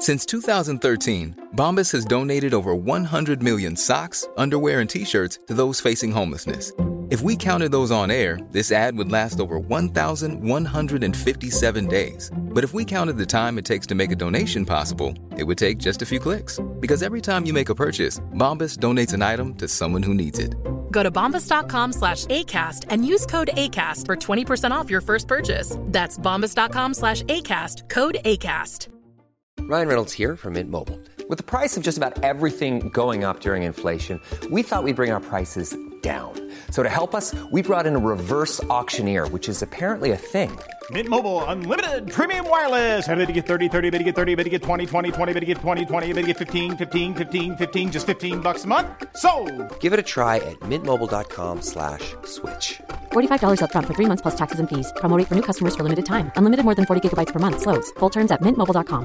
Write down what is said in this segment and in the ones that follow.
Since 2013, Bombas has donated over 100 million socks, underwear, and T-shirts to those facing homelessness. If we counted those on air, this ad would last over 1,157 days. But if we counted the time it takes to make a donation possible, it would take just a few clicks. Because every time you make a purchase, Bombas donates an item to someone who needs it. Go to bombas.com/ACAST and use code ACAST for 20% off your first purchase. That's bombas.com/ACAST, code ACAST. Ryan Reynolds here from Mint Mobile. With the price of just about everything going up during inflation, we thought we'd bring our prices down. So to help us, we brought in a reverse auctioneer, which is apparently a thing. Mint Mobile Unlimited Premium Wireless. How to get 30, 30, bit to get 30, bit to get 20, 20, 20, bit to get 20, 20, bit to get 15, 15, 15, 15, just $15 a month? Sold! Give it a try at mintmobile.com/switch. $45 up front for 3 months plus taxes and fees. Promo rate for new customers for limited time. Unlimited more than 40 gigabytes per month. Slows full terms at mintmobile.com.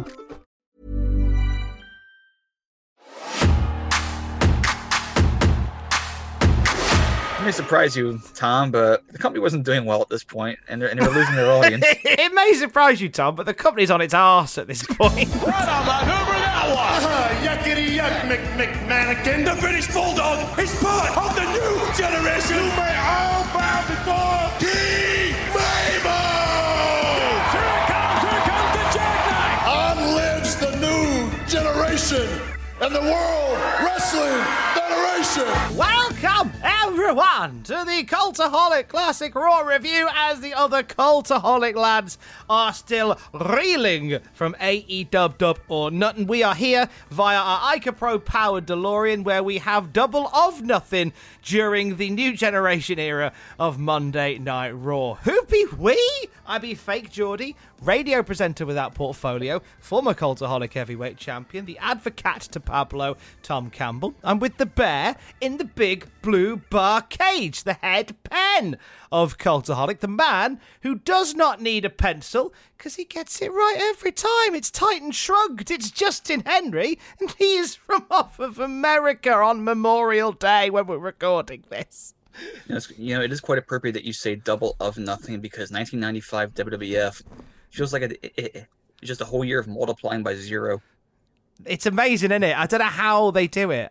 It may surprise you, Tom, but the company wasn't doing well at this point, and they were losing their audience. It may surprise you, Tom, but the company's on its arse at this point. Right on the Hoover that one! Yuckity yuck, McMannequin, the British Bulldog is part of the new generation! You may all bow before King Mabel! Here comes the jackknife! On lives the new generation and the World Wrestling Federation! Welcome, everyone, to the Cultaholic Classic Raw review as the other Cultaholic lads are still reeling from AEW or nothing. We are here via our Ica Pro powered DeLorean where we have double of nothing during the new generation era of Monday Night Raw. Who be we? I be Fake Geordie, radio presenter without portfolio, former Cultaholic heavyweight champion, the advocate to Pablo, Tom Campbell. I'm with the bear in the big blue bar cage, the head pen of Cultaholic, the man who does not need a pencil because he gets it right every time. It's Titan Shrugged. It's Justin Henry, and he is from off of America on Memorial Day when we're recording this. It is quite appropriate that you say double of nothing because 1995 WWF feels like it's just a whole year of multiplying by zero. It's amazing, isn't it? I don't know how they do it.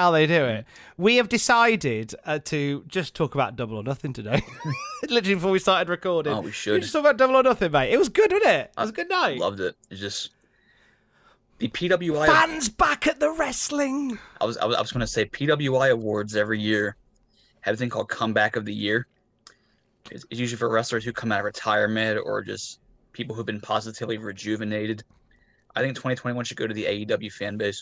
We have decided to just talk about Double or Nothing today. Literally before we started recording. Oh, we should. We just talk about Double or Nothing, mate. It was good, wasn't it? It was a good night. Loved it. It's just the PWI fans back at the wrestling. I was going to say PWI awards every year have a thing called Comeback of the Year. It's usually for wrestlers who come out of retirement or just people who've been positively rejuvenated. I think 2021 should go to the AEW fan base.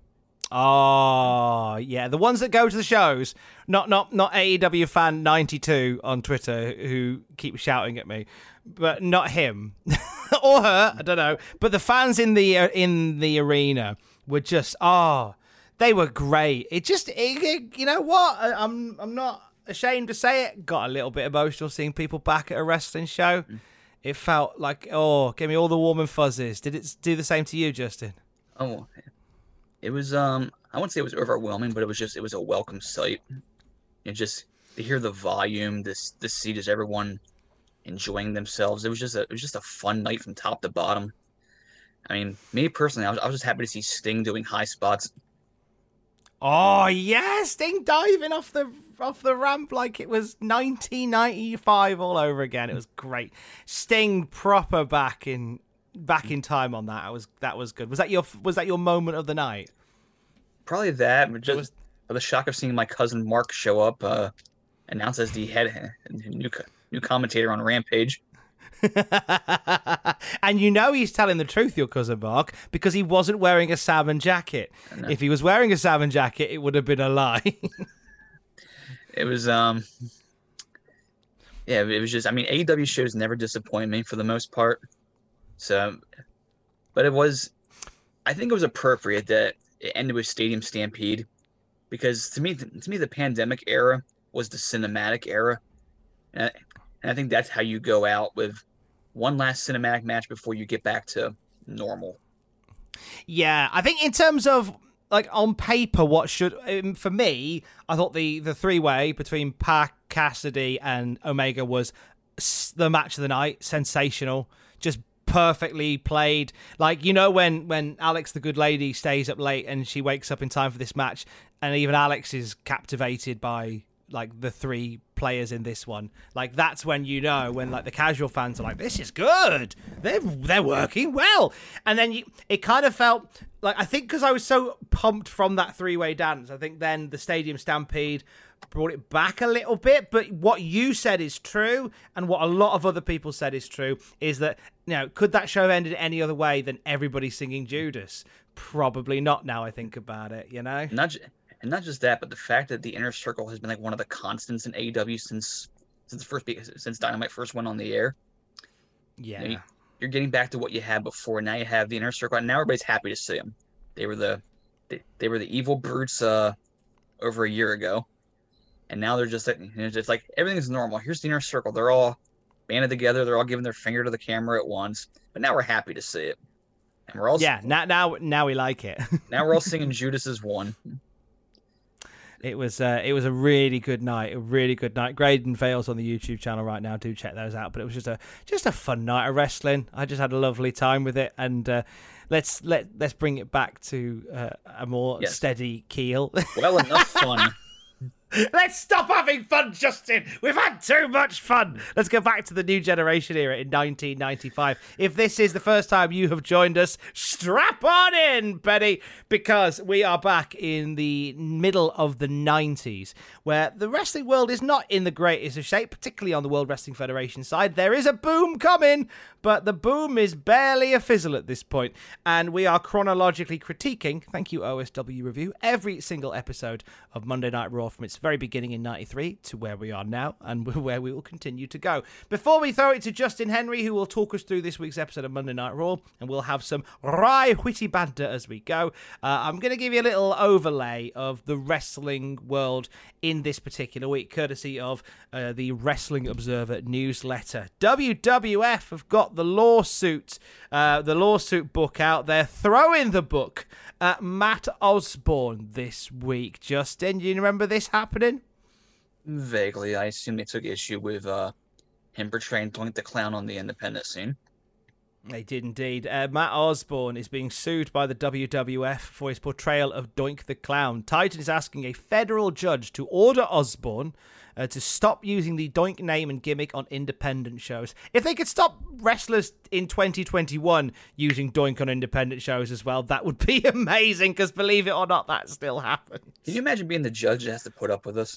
Oh, yeah. The ones that go to the shows, not AEW fan 92 on Twitter who keep shouting at me, but not him or her, I don't know. But the fans in the arena were just, they were great. You know what? I'm not ashamed to say it. Got a little bit emotional seeing people back at a wrestling show. It felt like, give me all the warm and fuzzies. Did it do the same to you, Justin? Oh, it was, I wouldn't say it was overwhelming, but it was a welcome sight. And just to hear the volume, to see just everyone enjoying themselves. It was just a fun night from top to bottom. I mean, me personally, I was just happy to see Sting doing high spots. Oh, yeah, Sting diving off the ramp like it was 1995 all over again. It was great. Sting proper back in time on that. That was good. Was that your moment of the night? Probably that. Just the shock of seeing my cousin Mark show up, announced as the head new commentator on Rampage. And he's telling the truth, your cousin Mark, because he wasn't wearing a salmon jacket. If he was wearing a salmon jacket, it would have been a lie. It was it was just, AEW shows never disappoint me for the most part. So, but I think it was appropriate that it ended with Stadium Stampede because to me the pandemic era was the cinematic era. And I think that's how you go out with one last cinematic match before you get back to normal. Yeah, I think in terms of, like, on paper, for me, I thought the three-way between Pac, Cassidy, and Omega was the match of the night. Sensational. Just perfectly played. Like, you know, when Alex the Good Lady stays up late and she wakes up in time for this match, and even Alex is captivated by like the three players in this one. Like, that's when you know, when like the casual fans are like, this is good, they're working well. And then it kind of felt like, I think because I was so pumped from that three-way dance, I think then the Stadium Stampede brought it back a little bit. But what you said is true, and what a lot of other people said is true, is that, you know, could that show have ended any other way than everybody singing Judas? Probably not, now I think about it, you know? Not just that, but the fact that the Inner Circle has been like one of the constants in AEW since Dynamite first went on the air. Yeah, you know, you're getting back to what you had before. Now you have the Inner Circle, and now everybody's happy to see them. They were the evil brutes over a year ago, and now they're just like, it's like everything's normal. Here's the Inner Circle. They're all banded together. They're all giving their finger to the camera at once. But now we're happy to see it, and we're all now we like it. Now we're all singing Judas is one. It was a really good night, Graydon Vales on the YouTube channel right now. Do check those out. But it was just a fun night of wrestling. I just had a lovely time with it, and let's bring it back to a more steady keel. Well, enough fun. Let's stop having fun, Justin. We've had too much fun. Let's go back to the New Generation era in 1995. If this is the first time you have joined us, strap on in, Benny, because we are back in the middle of the 90s, where the wrestling world is not in the greatest of shape, particularly on the World Wrestling Federation side. There is a boom coming, but the boom is barely a fizzle at this point, and we are chronologically critiquing, thank you OSW Review, every single episode of Monday Night Raw from its very beginning in 93 to where we are now, and where we will continue to go. Before we throw it to Justin Henry, who will talk us through this week's episode of Monday Night Raw, and we'll have some wry, witty banter as we go, I'm going to give you a little overlay of the wrestling world in this particular week, courtesy of the Wrestling Observer newsletter. WWF have got the lawsuit book out. They're throwing the book at Matt Osborne this week. Justin, do you remember this happening? Vaguely. I assume they took issue with him portraying Doink the Clown on the independent scene. They did indeed. Matt Osborne is being sued by the WWF for his portrayal of Doink the Clown. Titan is asking a federal judge to order Osborne to stop using the Doink name and gimmick on independent shows. If they could stop wrestlers in 2021 using Doink on independent shows as well, that would be amazing, because believe it or not, that still happens. Can you imagine being the judge that has to put up with us?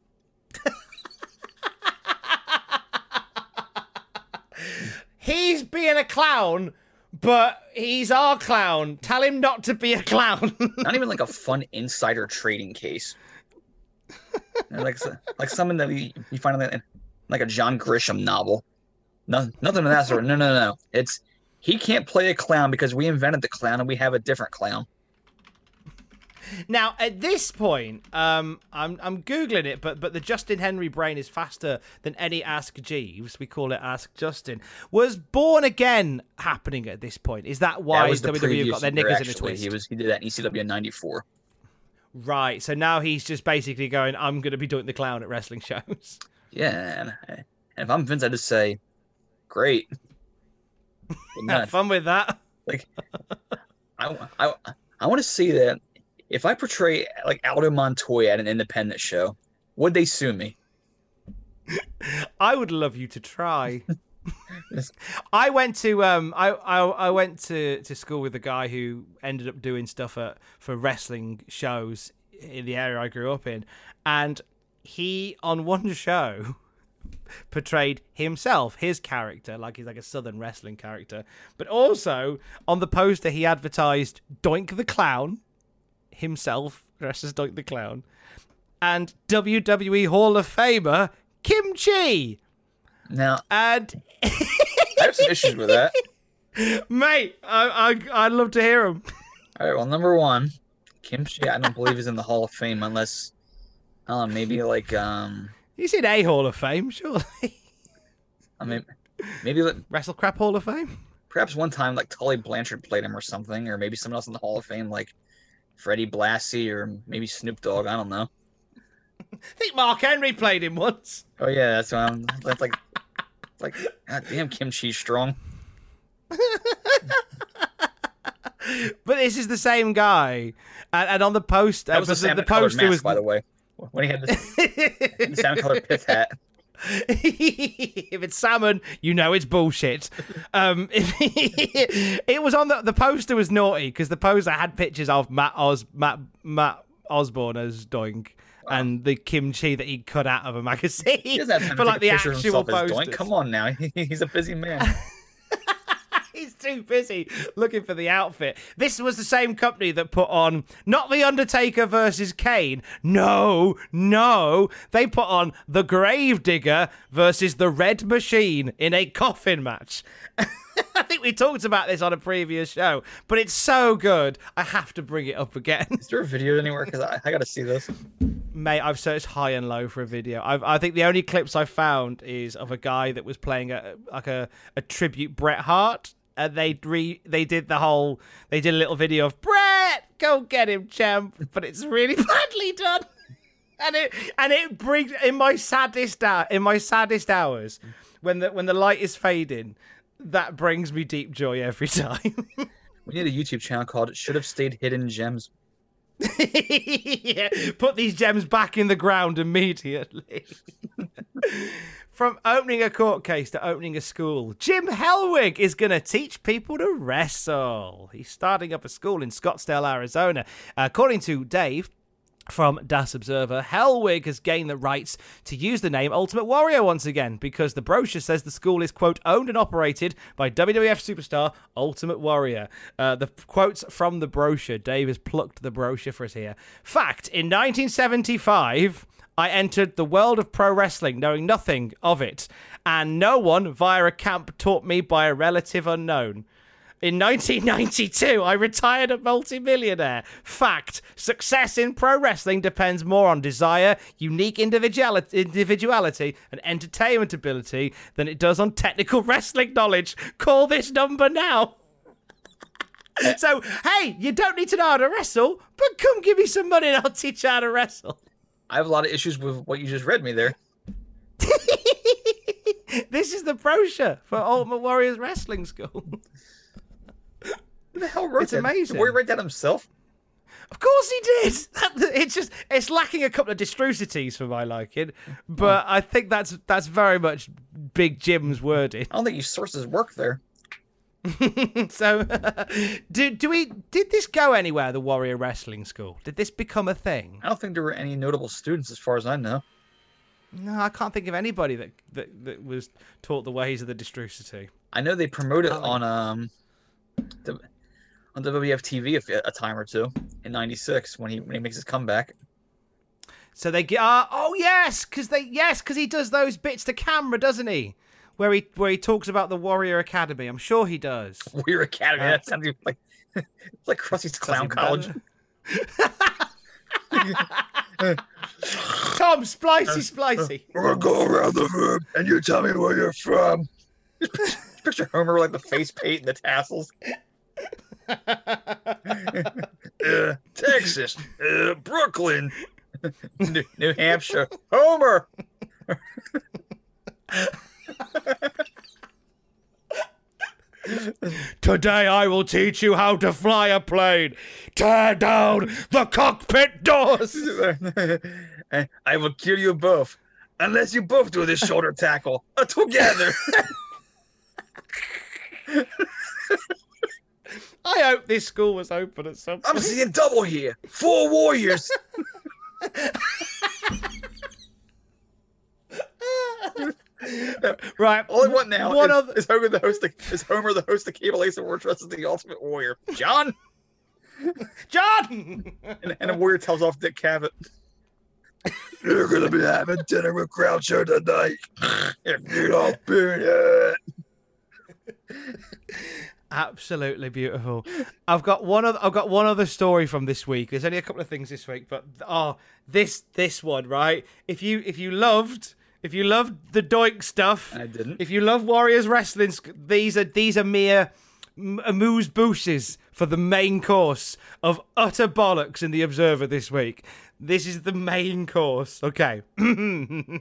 He's being a clown, but he's our clown. Tell him not to be a clown. Not even like a fun insider trading case. like something that you find in like a John Grisham novel. Nothing of that sort. No. It's he can't play a clown because we invented the clown and we have a different clown. Now, at this point, I'm Googling it, but the Justin Henry brain is faster than any Ask Jeeves. We call it Ask Justin. Was Born Again happening at this point? Is that why WWE got their knickers in a twist? He did that in ECW in 94. Right, so now he's just basically going, I'm going to be doing the clown at wrestling shows. Yeah, and if I'm Vince, I just say, great. Have fun with that. Like, I want to see that. If I portray like Aldo Montoya at an independent show, would they sue me? I would love you to try. I went to I went to school with a guy who ended up doing stuff for wrestling shows in the area I grew up in, and he on one show portrayed himself, his character, like he's like a southern wrestling character, but also on the poster he advertised Doink the Clown himself, dressed as Doink the Clown, and WWE Hall of Famer Kim Chi. Now, and I have some issues with that, mate. I'd love to hear him. All right, well, number one, Kim Chi, I don't believe is in the Hall of Fame unless, maybe like he's in a Hall of Fame, surely. I mean, maybe Wrestle Crap Hall of Fame. Perhaps one time like Tully Blanchard played him or something, or maybe someone else in the Hall of Fame like Freddie Blassie or maybe Snoop Dogg. I don't know. I think Mark Henry played him once. Oh yeah, that's what I'm. That's like, God damn, Kim Chi's strong. But this is the same guy, and on the poster, that was the poster mask, by the way, when he had the salmon-colored pith hat. If it's salmon, you know it's bullshit. It was on the poster was naughty because the poster had pictures of Matt Osborne as Doink and the kimchi that he cut out of a magazine. He doesn't have time for to like take a the picture of actual himself as posters. Doink. Come on now, he's a busy man. He's too busy looking for the outfit. This was the same company that put on not The Undertaker versus Kane. No. They put on The Gravedigger versus The Red Machine in a coffin match. I think we talked about this on a previous show, but it's so good. I have to bring it up again. Is there a video anywhere? Because I got to see this. Mate, I've searched high and low for a video. I think the only clips I found is of a guy that was playing a tribute Bret Hart. And they did a little video of Bret, go get him, champ. But it's really badly done, and it brings in my saddest hours when the light is fading. That brings me deep joy every time. We need a YouTube channel called "It Should Have Stayed Hidden Gems." Yeah, put these gems back in the ground immediately. From opening a court case to opening a school, Jim Hellwig is going to teach people to wrestle. He's starting up a school in Scottsdale, Arizona. According to Dave from Das Observer, Hellwig has gained the rights to use the name Ultimate Warrior once again because the brochure says the school is, quote, owned and operated by WWF superstar Ultimate Warrior. The quotes from the brochure, Dave has plucked the brochure for us here. Fact, in 1975... I entered the world of pro wrestling knowing nothing of it, and no one via a camp taught me by a relative unknown. In 1992, I retired a multimillionaire. Fact, success in pro wrestling depends more on desire, unique individuality, and entertainment ability than it does on technical wrestling knowledge. Call this number now. So, hey, you don't need to know how to wrestle, but come give me some money and I'll teach you how to wrestle. I have a lot of issues with what you just read me there. This is the brochure for Ultimate Warrior's Wrestling School. Who the hell wrote It's that? amazing. Did Warrior write that himself? Of course he did. It's lacking a couple of distrusities for my liking, but I think that's very much Big Jim's wording. I don't think you sourced his work there. So, did this go anywhere? The Warrior Wrestling School? Did this become a thing? I don't think there were any notable students, as far as I know. No, I can't think of anybody that was taught the ways of the distrusity. I know they promote it on WWF TV a time or two in '96 when he makes his comeback. So they get because he does those bits to camera, doesn't he? Where he talks about the Warrior Academy. I'm sure he does. Warrior Academy. That sounds like it's like Krusty's Clown College. Tom, splicey. We're gonna go around the room and you tell me where you're from. Picture Homer with like the face paint and the tassels. Texas, Brooklyn, New Hampshire. Homer. Today I will teach you how to fly a plane. Tear down the cockpit doors. I will kill you both unless you both do this shoulder tackle together. I hope this school was open at some point. I'm seeing double here. 4 warriors. Right. All I want now is Homer the host of Cable Ace Award versus the Ultimate Warrior. John! And a warrior tells off Dick Cavett. You're going to be having dinner with Groucho tonight. If you don't beat it. Absolutely beautiful. I've got one other story from this week. There's only a couple of things this week, but this one, right? If you loved the Doink stuff, I didn't. If you love Warriors Wrestling, these are mere amuse bouches for the main course of utter bollocks in the Observer this week. This is the main course. Okay.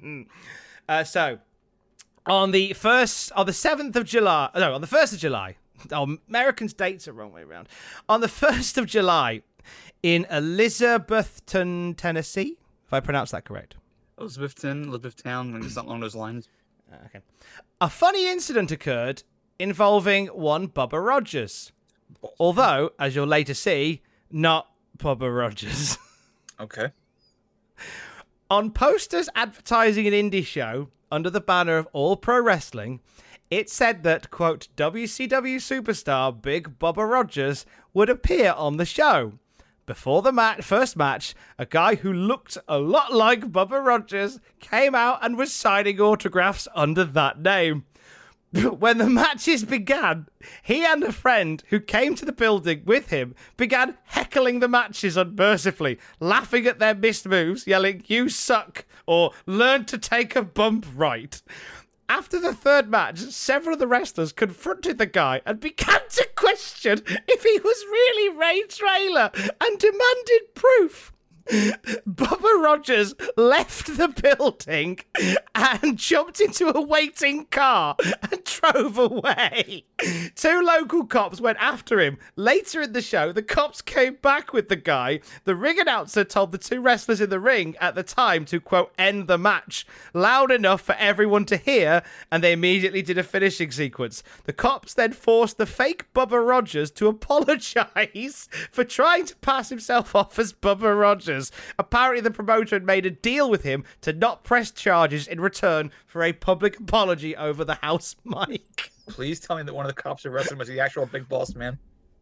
So on the 1st of July, Oh, Americans' dates are wrong way around. On the 1st of July in Elizabethton, Tennessee, if I pronounce that correct. Elizabethtown, something along those lines. Okay. A funny incident occurred involving one Bubba Rogers. Although, as you'll later see, not Bubba Rogers. Okay. On posters advertising an indie show under the banner of All Pro Wrestling, it said that, quote, WCW superstar Big Bubba Rogers would appear on the show. Before the first match, a guy who looked a lot like Bubba Rogers came out and was signing autographs under that name. When the matches began, he and a friend who came to the building with him began heckling the matches unmercifully, laughing at their missed moves, yelling, "You suck," or "Learn to take a bump right." After the third match, several of the wrestlers confronted the guy and began to question if he was really Ray Traylor and demanded proof. Bubba Rogers left the building and jumped into a waiting car and drove away. 2 local cops went after him. Later in the show, the cops came back with the guy. The ring announcer told the 2 wrestlers in the ring at the time to, quote, end the match loud enough for everyone to hear, and they immediately did a finishing sequence. The cops then forced the fake Bubba Rogers to apologise for trying to pass himself off as Bubba Rogers. Apparently, the promoter had made a deal with him to not press charges in return for a public apology over the house mic. Please tell me that one of the cops who arrested him was the actual Big Boss Man.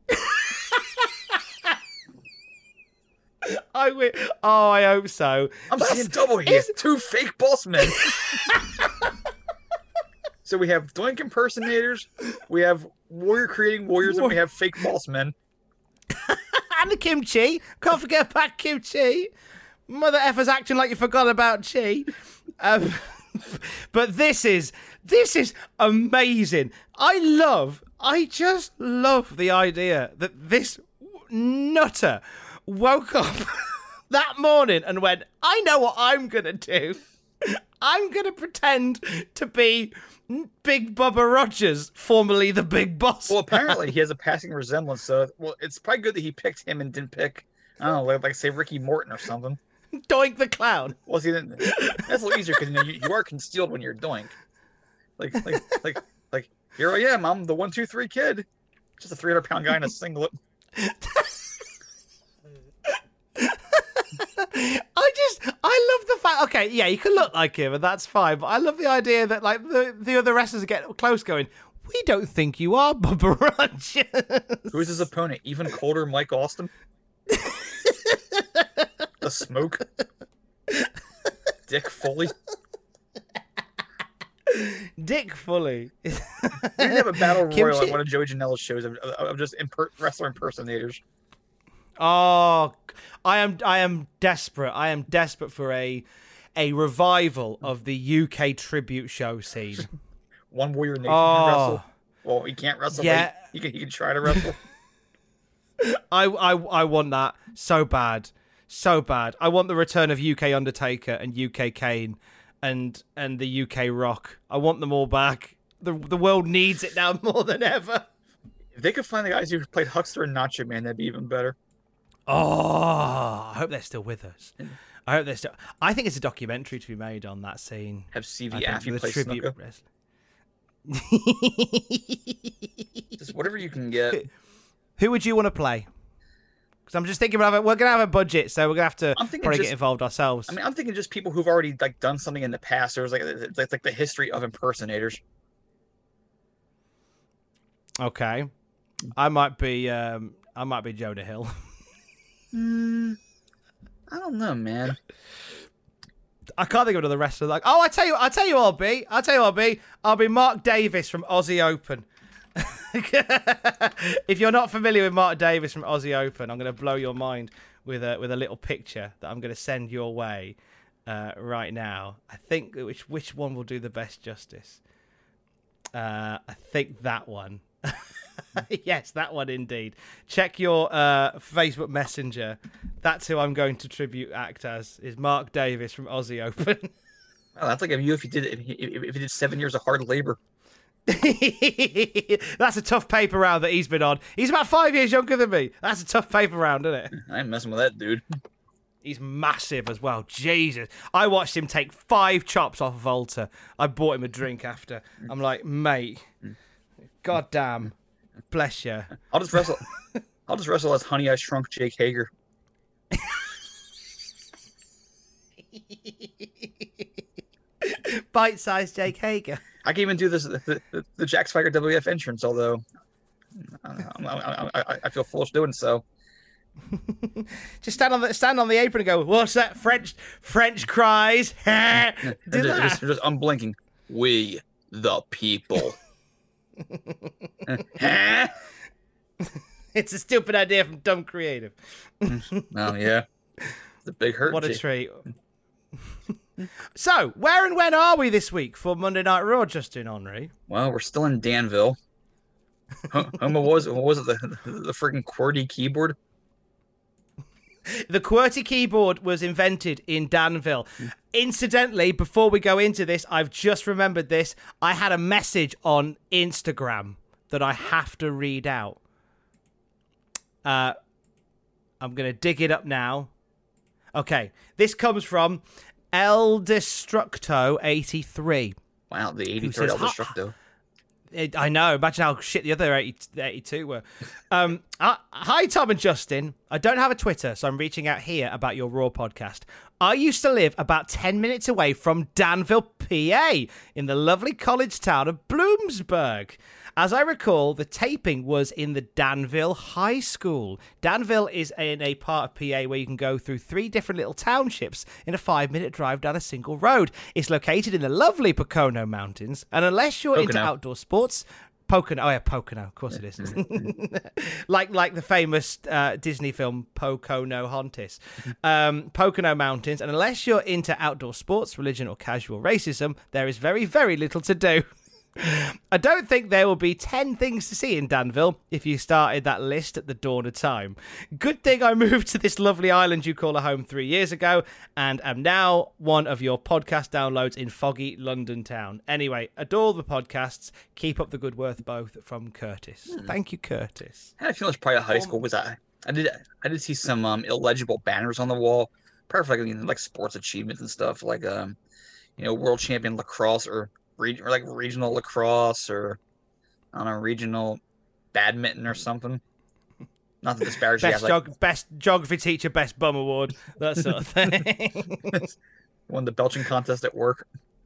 I hope so. I'm seeing double here. 2 fake boss men. So we have Doink impersonators, we have warrior creating warriors, and we have fake boss men. And the kimchi. Can't forget about kimchi. Mother effer's acting like you forgot about chi. But this is amazing. I just love the idea that this nutter woke up that morning and went, I know what I'm going to do. I'm going to pretend to be Big Bubba Rogers, formerly the Big Boss. Well, apparently he has a passing resemblance, so it's probably good that he picked him and didn't pick, I don't know, like say Ricky Morton or something. Doink the Clown. Well, see, that's a little easier because you are concealed when you're Doink. Like, here I am. I'm the 1, 2, 3 kid. Just a 300-pound guy in a singlet. I love the fact. Okay, yeah, you can look like him, and that's fine. But I love the idea that like the other wrestlers get close, going, "We don't think you are Bubba Rogers." Who's his opponent? Even colder, Mike Austin. The Smoke. Dick Foley. Dick Foley. We can have a battle royal at one of Joey Janela's shows of just wrestler impersonators. Oh, I am desperate. I am desperate for a revival of the UK tribute show scene. One Warrior Nation can wrestle. Well, he can't wrestle. Yeah, he can try to wrestle. I want that so bad, so bad. I want the return of UK Undertaker and UK Kane, and the UK Rock. I want them all back. The world needs it now more than ever. If they could find the guys who played Huckster and Nacho Man, that'd be even better. Oh, I hope they're still with us. I hope they're still. I think it's a documentary to be made on that scene. Have CV Affy play snooker. Just whatever you can get. Who would you want to play? Because I'm just thinking about it. We're gonna have a budget, so we're gonna have to probably get involved ourselves. I mean, I'm thinking just people who've already like done something in the past. There's like the history of impersonators. Okay, I might be Jonah Hill. I don't know, man. I can't think of another wrestler. Like, oh, I tell you, I'll be Mark Davis from Aussie Open. If you're not familiar with Mark Davis from Aussie Open, I'm going to blow your mind with a little picture that I'm going to send your way right now. I think which one will do the best justice. I think that one. Yes, that one indeed. Check your Facebook Messenger. That's who I'm going to tribute act as, is Mark Davis from Aussie Open. Oh, that's like if you did 7 years of hard labor. That's a tough paper round that he's been on. He's about 5 years younger than me. That's a tough paper round, isn't it? I ain't messing with that dude. He's massive as well. Jesus. I watched him take 5 chops off Volta. I bought him a drink after. I'm like, mate, god damn. Bless you. I'll just wrestle as Honey I Shrunk Jake Hager. Bite-sized Jake Hager. I can even do this the Jack Swagger WF entrance, although I feel foolish doing so. Just stand on the apron and go, what's that? French cries. just unblinking. We the people. It's a stupid idea from Dumb Creative. Oh yeah. It's a big hurt. What a treat. So, where and when are we this week for Monday Night Raw, Justin Henry? Well, we're still in Danville. What was it? The freaking QWERTY keyboard? The QWERTY keyboard was invented in Danville. Incidentally, before we go into this, I've just remembered this. I had a message on Instagram that I have to read out. I'm going to dig it up now. Okay, this comes from El Destructo 83. Wow, the 83rd El Destructo. I know. Imagine how shit the other 82 were. Hi, Tom and Justin. I don't have a Twitter, so I'm reaching out here about your Raw podcast. I used to live about 10 minutes away from Danville, PA, in the lovely college town of Bloomsburg. As I recall, the taping was in the Danville High School. Danville is in a part of PA where you can go through 3 different little townships in a 5-minute drive down a single road. It's located in the lovely Pocono Mountains, and unless you're into outdoor sports... Pocono, oh yeah, Pocono, of course it is. like the famous Disney film Pocahontas. Pocono Mountains, and unless you're into outdoor sports, religion, or casual racism, there is very, very little to do. I don't think there will be 10 things to see in Danville if you started that list at the dawn of time. Good thing I moved to this lovely island you call a home 3 years ago and am now one of your podcast downloads in foggy London town. Anyway, adore the podcasts. Keep up the good work, both, from Curtis. Thank you, Curtis. I feel it's probably high school. I did see some illegible banners on the wall, probably like sports achievements and stuff, like world champion lacrosse or regional lacrosse, or I don't know, regional badminton or something. Not to disparage best geography teacher, best bum award, that sort of thing. Won the belching contest at work.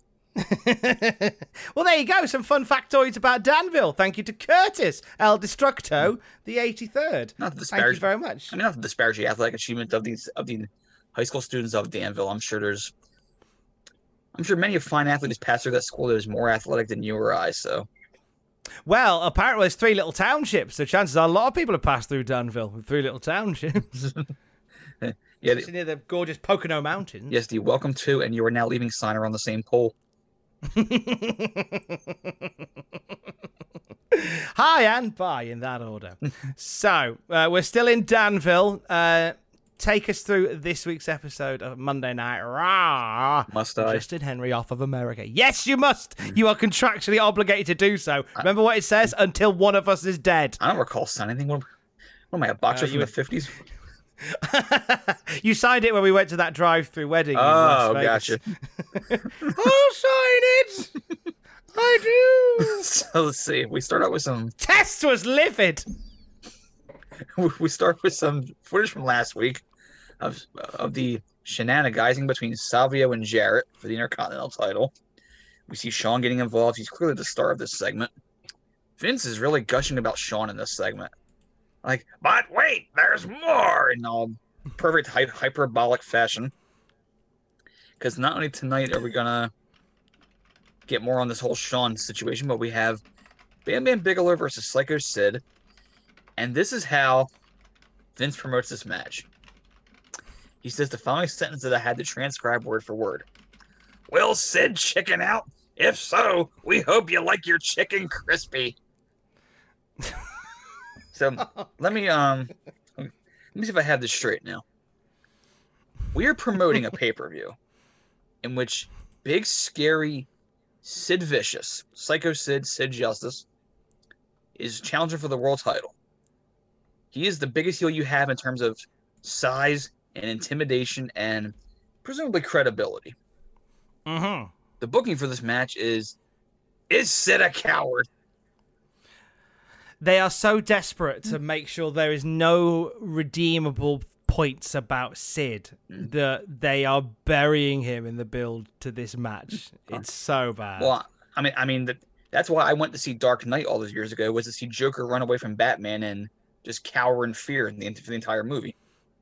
Well, there you go. Some fun factoids about Danville. Thank you to Curtis El Destructo, the 83rd. Not to disparage. Thank you very much. I mean, not to disparage the athletic achievement of the high school students of Danville. I'm sure many of fine athletes pass through that school that is more athletic than you or I, so. Well, apparently there's 3 little townships, so chances are a lot of people have passed through Danville with 3 little townships. Yeah, it's near the gorgeous Pocono Mountains. Yes, the welcome to and you are now leaving sign are on the same pole. Hi and bye in that order. So, we're still in Danville. Take us through this week's episode of Monday Night Raw. Must I? Justin Henry off of America. Yes, you must. You are contractually obligated to do so. Remember what it says? Until one of us is dead. I don't recall signing anything. What am I, a boxer from the 50s? You signed it when we went to that drive-through wedding. Oh, gotcha. I'll sign it. I do. So let's see. We start out with some... Test was livid. We start with some footage from last week of the shenanigans between Savio and Jarrett for the Intercontinental title. We see Shawn getting involved. He's clearly the star of this segment. Vince is really gushing about Shawn in this segment. Like, but wait, there's more! In all perfect hyperbolic fashion. Because not only tonight are we going to get more on this whole Shawn situation, but we have Bam Bam Bigelow versus Psycho Sid. And this is how Vince promotes this match. He says the following sentence that I had to transcribe word for word. Will Sid chicken out? If so, we hope you like your chicken crispy. So let me see if I have this straight now. We are promoting a pay-per-view in which big, scary Sid Vicious, Psycho Sid, Sid Justice, is challenging for the world title. He is the biggest heel you have in terms of size and intimidation and presumably credibility. Mm-hmm. The booking for this match is Sid a coward? They are so desperate to make sure there is no redeemable points about Sid that they are burying him in the build to this match. It's so bad. Well, I mean that's why I went to see Dark Knight all those years ago, was to see Joker run away from Batman and just cower in fear for the entire movie.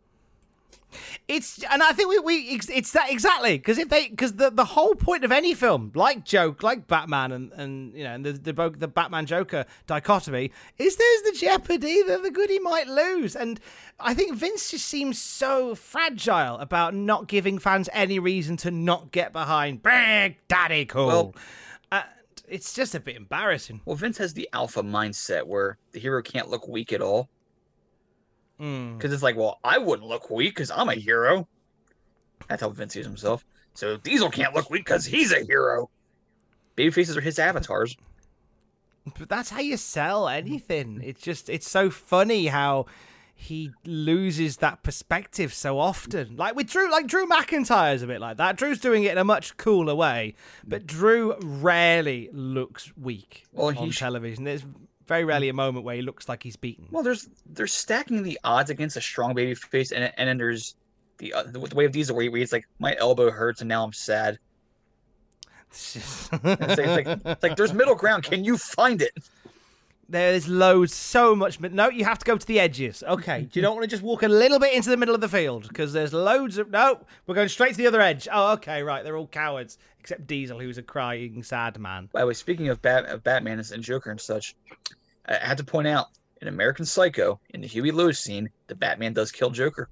And I think it's that exactly, because the whole point of any film like Batman and you know, and the Batman Joker dichotomy is there's the jeopardy that the goodie might lose, and I think Vince just seems so fragile about not giving fans any reason to not get behind Big Daddy Cool. Well, it's just a bit embarrassing. Well, Vince has the alpha mindset where the hero can't look weak at all. Because it's like, well, I wouldn't look weak because I'm a hero. That's how Vince sees himself. So Diesel can't look weak because he's a hero. Babyfaces are his avatars. But that's how you sell anything. It's so funny how he loses that perspective so often. Like with Drew McIntyre's a bit like that. Drew's doing it in a much cooler way, but Drew rarely looks weak on television. There's very rarely a moment where he looks like he's beaten. Well, they're stacking the odds against a strong babyface, and then there's the way of Diesel where he's like, my elbow hurts and now I'm sad. It's like there's middle ground. Can you find it? There's loads, so much. But no, you have to go to the edges. Okay, you don't want to just walk a little bit into the middle of the field because there's loads of. No, we're going straight to the other edge. Oh, okay, right. They're all cowards except Diesel, who's a crying, sad man. By the way, speaking of Batman and Joker and such, I had to point out in American Psycho, in the Huey Lewis scene, the Batman does kill Joker.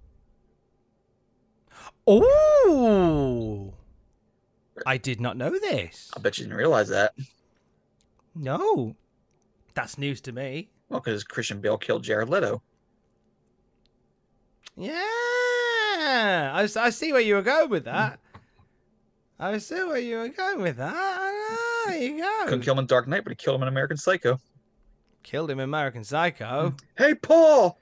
Oh, I did not know this. I bet you didn't realize that. No. That's news to me. Well, because Christian Bale killed Jared Leto. Yeah, I see where you were going with that. There you go. Couldn't kill him in Dark Knight, but he killed him in American Psycho. Killed him in American Psycho. Hey, Paul!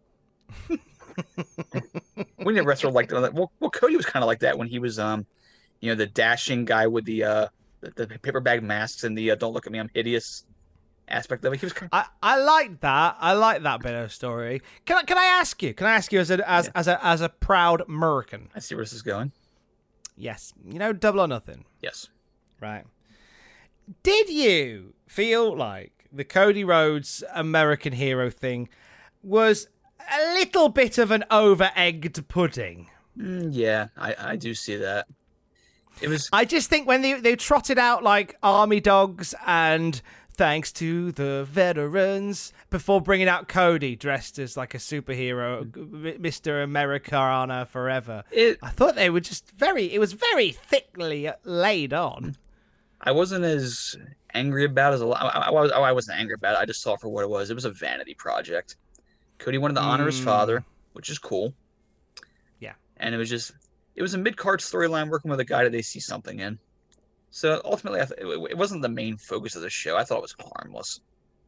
We need a wrestler like that. Well, Cody was kind of like that when he was, the dashing guy with the paper bag masks and the "Don't look at me, I'm hideous" aspect of it. He was I like that. I like that bit of story. Can I ask you? As a proud American? I see where this is going. Yes. Double or Nothing. Yes. Right. Did you feel like the Cody Rhodes American hero thing was a little bit of an over-egged pudding? Yeah, I do see that. It was. I just think when they trotted out like army dogs and thanks to the veterans before bringing out Cody dressed as like a superhero, Mr. Americana forever. I thought they were just it was very thickly laid on. I wasn't as angry about it as a lot. I wasn't angry about it. I just saw it for what it was. It was a vanity project. Cody wanted to honor his father, which is cool. Yeah. And it was a mid-card storyline working with a guy that they see something in. So ultimately, it wasn't the main focus of the show. I thought it was harmless.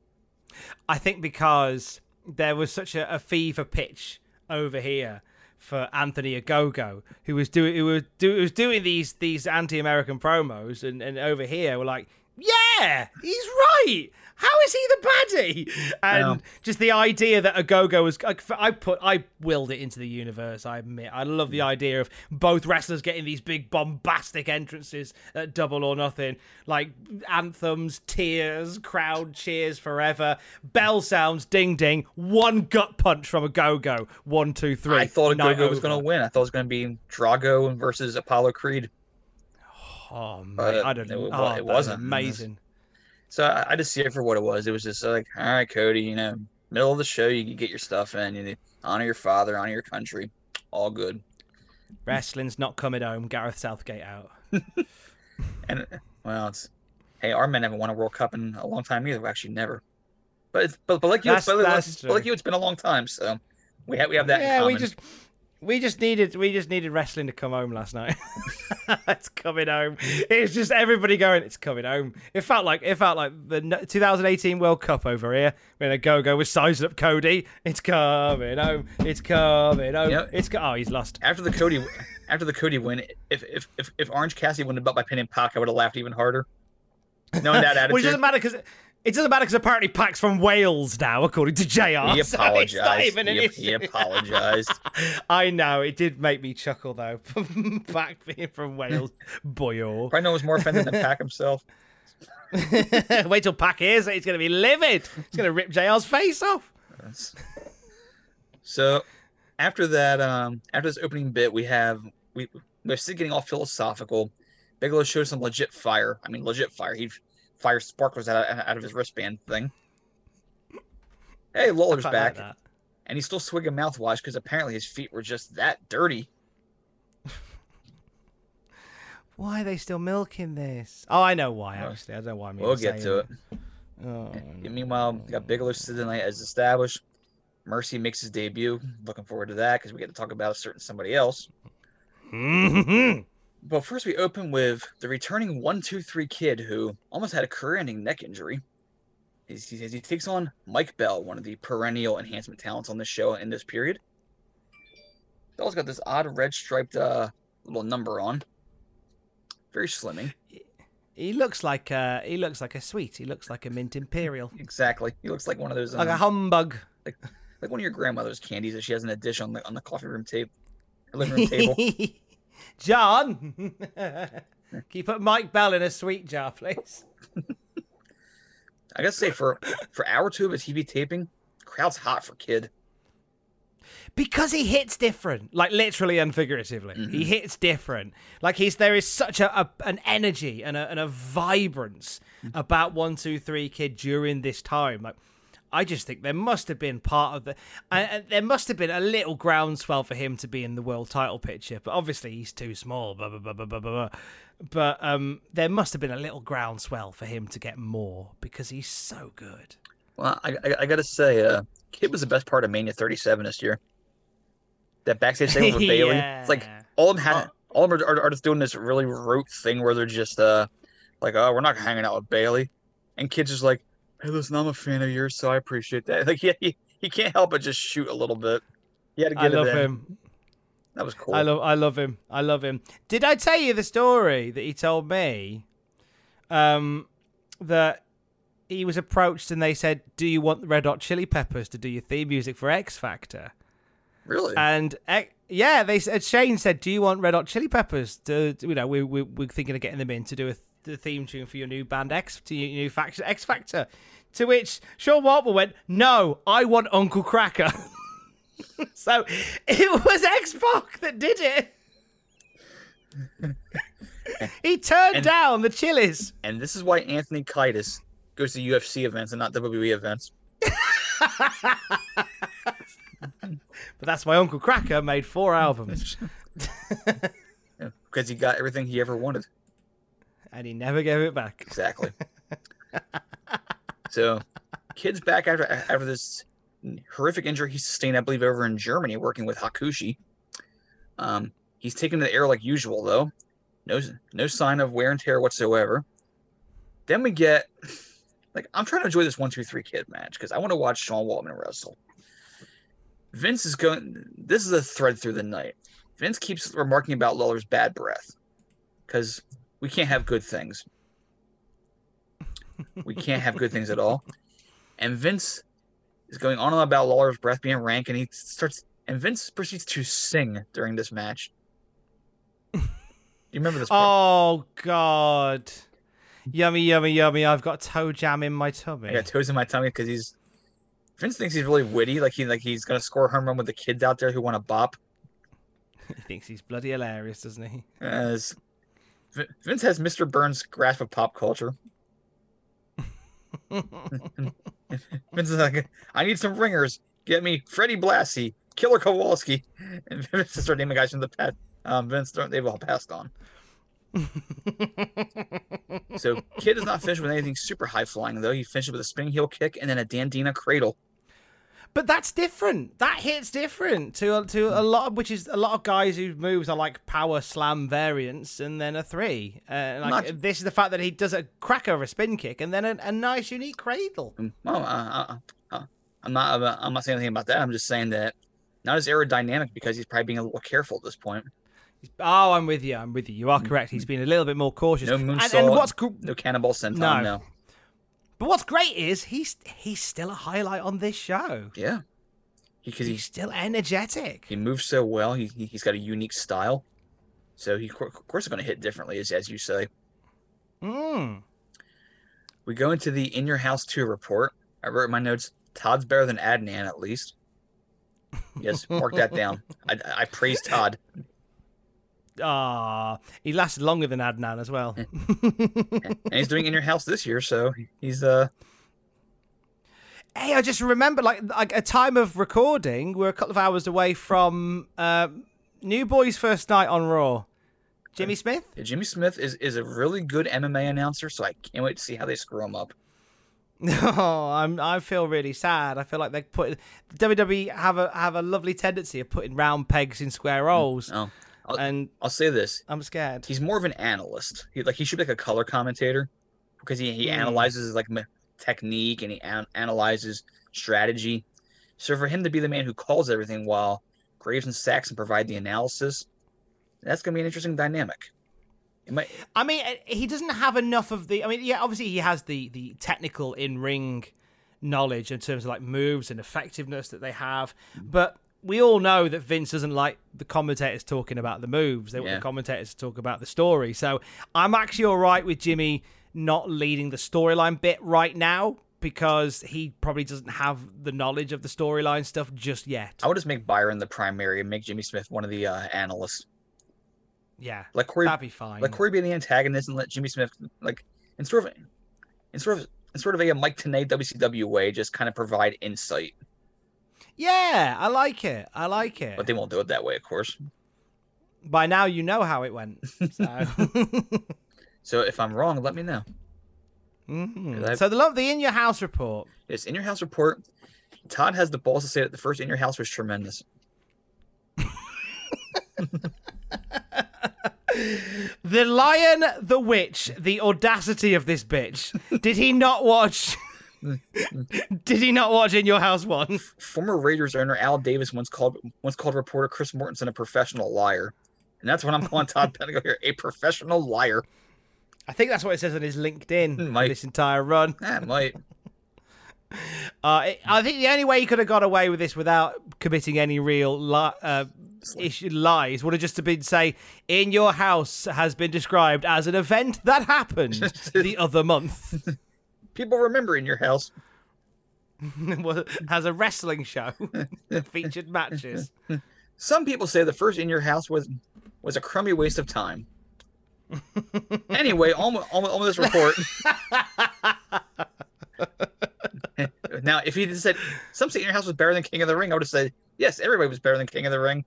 I think because there was such a fever pitch over here for Anthony Ogogo, who was doing these anti-American promos, and over here we're like, yeah, he's right. How is he the baddie? And just the idea that Ogogo was, I willed it into the universe. I admit, I love the idea of both wrestlers getting these big bombastic entrances at Double or Nothing, like anthems, tears, crowd cheers forever, bell sounds, ding ding, one gut punch from Ogogo, 1, 2, 3. I thought Ogogo was going to win. I thought it was going to be Drago versus Apollo Creed. Oh man, I don't know. It wasn't amazing. So I just see it for what it was. It was just like, all right, Cody, middle of the show, you get your stuff in, you honor your father, honor your country, all good. Wrestling's not coming home. Gareth Southgate out. And hey, our men haven't won a World Cup in a long time either. Well, actually, never. But like you, it's been a long time. So we have that. Yeah, in common. We just needed wrestling to come home last night. It's coming home. It's just everybody going, it's coming home. It felt like the 2018 World Cup over here when a Go-Go was sizing up Cody. It's coming home. It's coming home. Yep. Oh, he's lost. After the Cody win, if Orange Cassidy won the belt by pinning Pac, I would have laughed even harder. Knowing that attitude. Well, it doesn't matter because apparently Pac's from Wales now, according to JR. He apologized. He apologized. I know. It did make me chuckle, though. Pac being from Wales. Boyo. Probably no one was more offended than Pac himself. Wait till Pac hears it. He's going to be livid. He's going to rip JR's face off. So, after that, after this opening bit, we're still getting all philosophical. Bigelow showed some legit fire. I mean, legit fire. He fire sparklers out of his wristband thing. Hey, Lawler's back. Like, and he's still swigging mouthwash because apparently his feet were just that dirty. Why are they still milking this? Oh, I know why, actually. I don't know why I'm We'll get to it. Oh, Meanwhile, we got Bigelow sitting night as established. Mercy makes his debut. Looking forward to that because we get to talk about a certain somebody else. Mm-hmm. But first, we open with the returning 1-2-3 Kid who almost had a career-ending neck injury. He takes on Mike Bell, one of the perennial enhancement talents on this show in this period. Bell's got this odd red striped little number on. Very slimming. He looks like a sweet. He looks like a mint imperial. Exactly. He looks like one of those like a humbug. Like one of your grandmother's candies that she has in a dish on the coffee room table, living room table. John, can you put Mike Bell in a sweet jar, please? I gotta say, for hour 2 of a TV taping, crowd's hot for Kid. Because he hits different, like literally and figuratively. Mm-hmm. He hits different. Like there is such an energy and a vibrance about 1-2-3 Kid during this time. Like, I just think there must have been there must have been a little groundswell for him to be in the world title picture, but obviously he's too small, blah, blah, blah, blah, blah, blah. But there must have been a little groundswell for him to get more because he's so good. Well, I gotta say, Kid was the best part of Mania 37 this year. That backstage segment with Bayley. It's like all of them are just doing this really rote thing where they're just like, oh, we're not hanging out with Bayley, and Kid's just like, hey, listen, I'm a fan of yours, so I appreciate that. Like, he can't help but just shoot a little bit. He had to get it in. I love him. That was cool. I love him. I love him. Did I tell you the story that he told me? That he was approached and they said, "Do you want the Red Hot Chili Peppers to do your theme music for X Factor?" Really? And yeah, they said. Shane said, "Do you want Red Hot Chili Peppers to? We're thinking of getting them in to do the theme tune for your new band X Factor." To which Sean Waltman went, "No, I want Uncle Cracker." So it was X-Pac that did it. He turned down the Chili's. And this is why Anthony Kiedis goes to UFC events and not WWE events. But that's why Uncle Cracker made 4 albums. Because he got everything he ever wanted. And he never gave it back. Exactly. So, Kid's back after this horrific injury he sustained, I believe, over in Germany, working with Hakushi. He's taken to the air like usual, though. No sign of wear and tear whatsoever. Then we get, I'm trying to enjoy this 1-2-3 Kid match because I want to watch Sean Waltman wrestle. Vince is going. This is a thread through the night. Vince keeps remarking about Lawler's bad breath because we can't have good things. We can't have good things at all. And Vince is going on about Lawler's breath being rank, and Vince proceeds to sing during this match. Do you remember this part? Oh, God. Yummy, yummy, yummy. I've got toe jam in my tummy. I got toes in my tummy because Vince thinks he's really witty, like he's going to score a home run with the kids out there who want to bop. He thinks he's bloody hilarious, doesn't he? Vince has Mr. Burns' grasp of pop culture. Vince is like, I need some ringers. Get me Freddie Blassie, Killer Kowalski. And Vince just started naming guys from the past. Vince, they've all passed on. So Kid does not finish with anything super high flying, though. He finishes with a spinning heel kick and then a Dandina cradle. But that's different. That hits different to a lot of, which is a lot of guys whose moves are like power slam variants and then a 3. This is the fact that he does a cracker of a spin kick and then a nice unique cradle. I'm not saying anything about that. I'm just saying that not as aerodynamic because he's probably being a little careful at this point. Oh, I'm with you. You are correct. He's been a little bit more cautious. No moonsault, no cannonball senton, no. But what's great is he's still a highlight on this show. Yeah. He's still energetic. He moves so well. He's got a unique style. So he, of course, is going to hit differently, as you say. We go into the In Your House 2 report. I wrote in my notes, Todd's better than Adnan, at least. Yes, mark that down. I praise Todd. He lasted longer than Adnan as well. And he's doing In Your House this year, so he's Hey, I just remember, like a time of recording, we're a couple of hours away from New Boy's first night on Raw. Jimmy Smith? Jimmy Smith is a really good MMA announcer, so I can't wait to see how they screw him up. No, I feel really sad. I feel like they WWE have a lovely tendency of putting round pegs in square holes. I'll say this: I'm scared. He's more of an analyst. He should be like a color commentator because he analyzes like technique and he analyzes strategy. So for him to be the man who calls everything while Graves and Saxon provide the analysis, that's going to be an interesting dynamic. I mean, he doesn't have enough of the... I mean, yeah, obviously he has the technical in-ring knowledge in terms of like moves and effectiveness that they have, but we all know that Vince doesn't like the commentators talking about the moves. They want the commentators to talk about the story. So I'm actually all right with Jimmy not leading the storyline bit right now because he probably doesn't have the knowledge of the storyline stuff just yet. I would just make Byron the primary and make Jimmy Smith one of the analysts. Yeah, that'd be fine. Let Corey be the antagonist and let Jimmy Smith, like, in sort of a Mike Tenay WCW way, just kind of provide insight. Yeah, I like it. But they won't do it that way, of course. By now, you know how it went. So, so if I'm wrong, let me know. Mm-hmm. So the In Your House report. Yes, In Your House report. Todd has the balls to say that the first In Your House was tremendous. The Lion, the Witch, the audacity of this bitch. Did he not watch? Did he not watch In Your House 1? Former Raiders owner Al Davis once called reporter Chris Mortensen a professional liar, and that's what I'm calling Todd Pettengill here, a professional liar. I think that's what it says on his LinkedIn for this entire run. That might. I think the only way he could have got away with this without committing any real lies would have just been say, In Your House has been described as an event that happened the other month. People remember In Your House. Has a wrestling show that featured matches. Some people say the first In Your House was a crummy waste of time. Anyway, on this report. Now, if he just said, some say In Your House was better than King of the Ring, I would have said, yes, everybody was better than King of the Ring.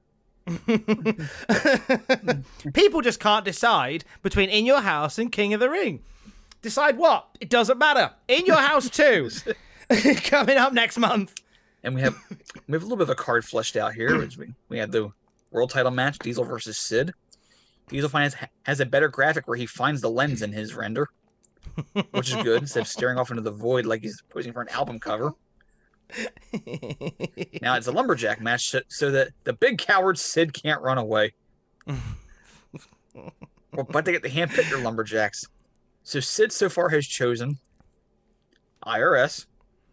People just can't decide between In Your House and King of the Ring. Decide what? It doesn't matter. In Your House 2. Coming up next month. And we have a little bit of a card fleshed out here. We had the world title match, Diesel versus Sid. Diesel has a better graphic where he finds the lens in his render, which is good, instead of staring off into the void like he's posing for an album cover. Now it's a lumberjack match so that the big coward Sid can't run away. But they get to handpick their lumberjacks. So Sid so far has chosen IRS,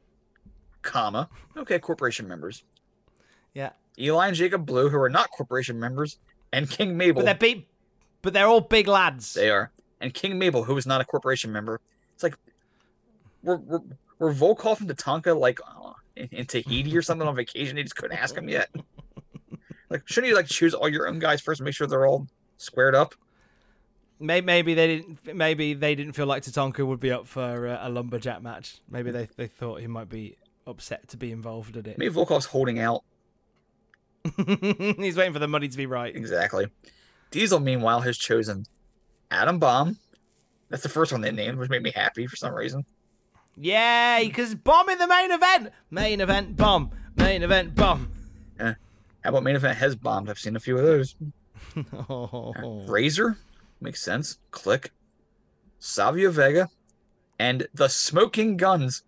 corporation members. Yeah. Eli and Jacob Blue, who are not corporation members, and King Mabel. But they're all big lads. They are. And King Mabel, who is not a corporation member. It's like, were Volkov and Tatanka like in Tahiti or something on vacation? They just couldn't ask him yet. Like, shouldn't you like choose all your own guys first and make sure they're all squared up? Maybe they didn't. Maybe they didn't feel like Tatanka would be up for a lumberjack match. Maybe they thought he might be upset to be involved in it. Maybe Volkov's holding out. He's waiting for the money to be right. Exactly. Diesel, meanwhile, has chosen Adam Bomb. That's the first one they named, which made me happy for some reason. Yay, because Bomb in the main event. Main event, Bomb. Main event bomb. How about main event has bombed? I've seen a few of those. Razor makes sense. Click. Savio Vega and the Smoking Guns.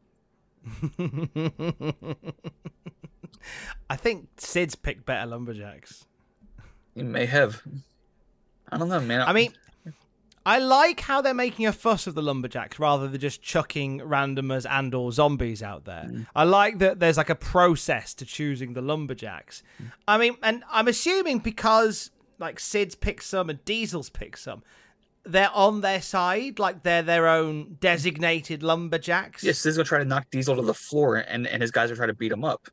I think Sid's picked better lumberjacks. He may have. I don't know, man. I mean, I like how they're making a fuss of the lumberjacks rather than just chucking randomers and or zombies out there. I like that there's like a process to choosing the lumberjacks. I mean, and I'm assuming because like Sid's picked some and Diesel's picked some, they're on their side, like they're their own designated lumberjacks. Yes, Sid's gonna try to knock Diesel to the floor, and his guys are trying to beat him up.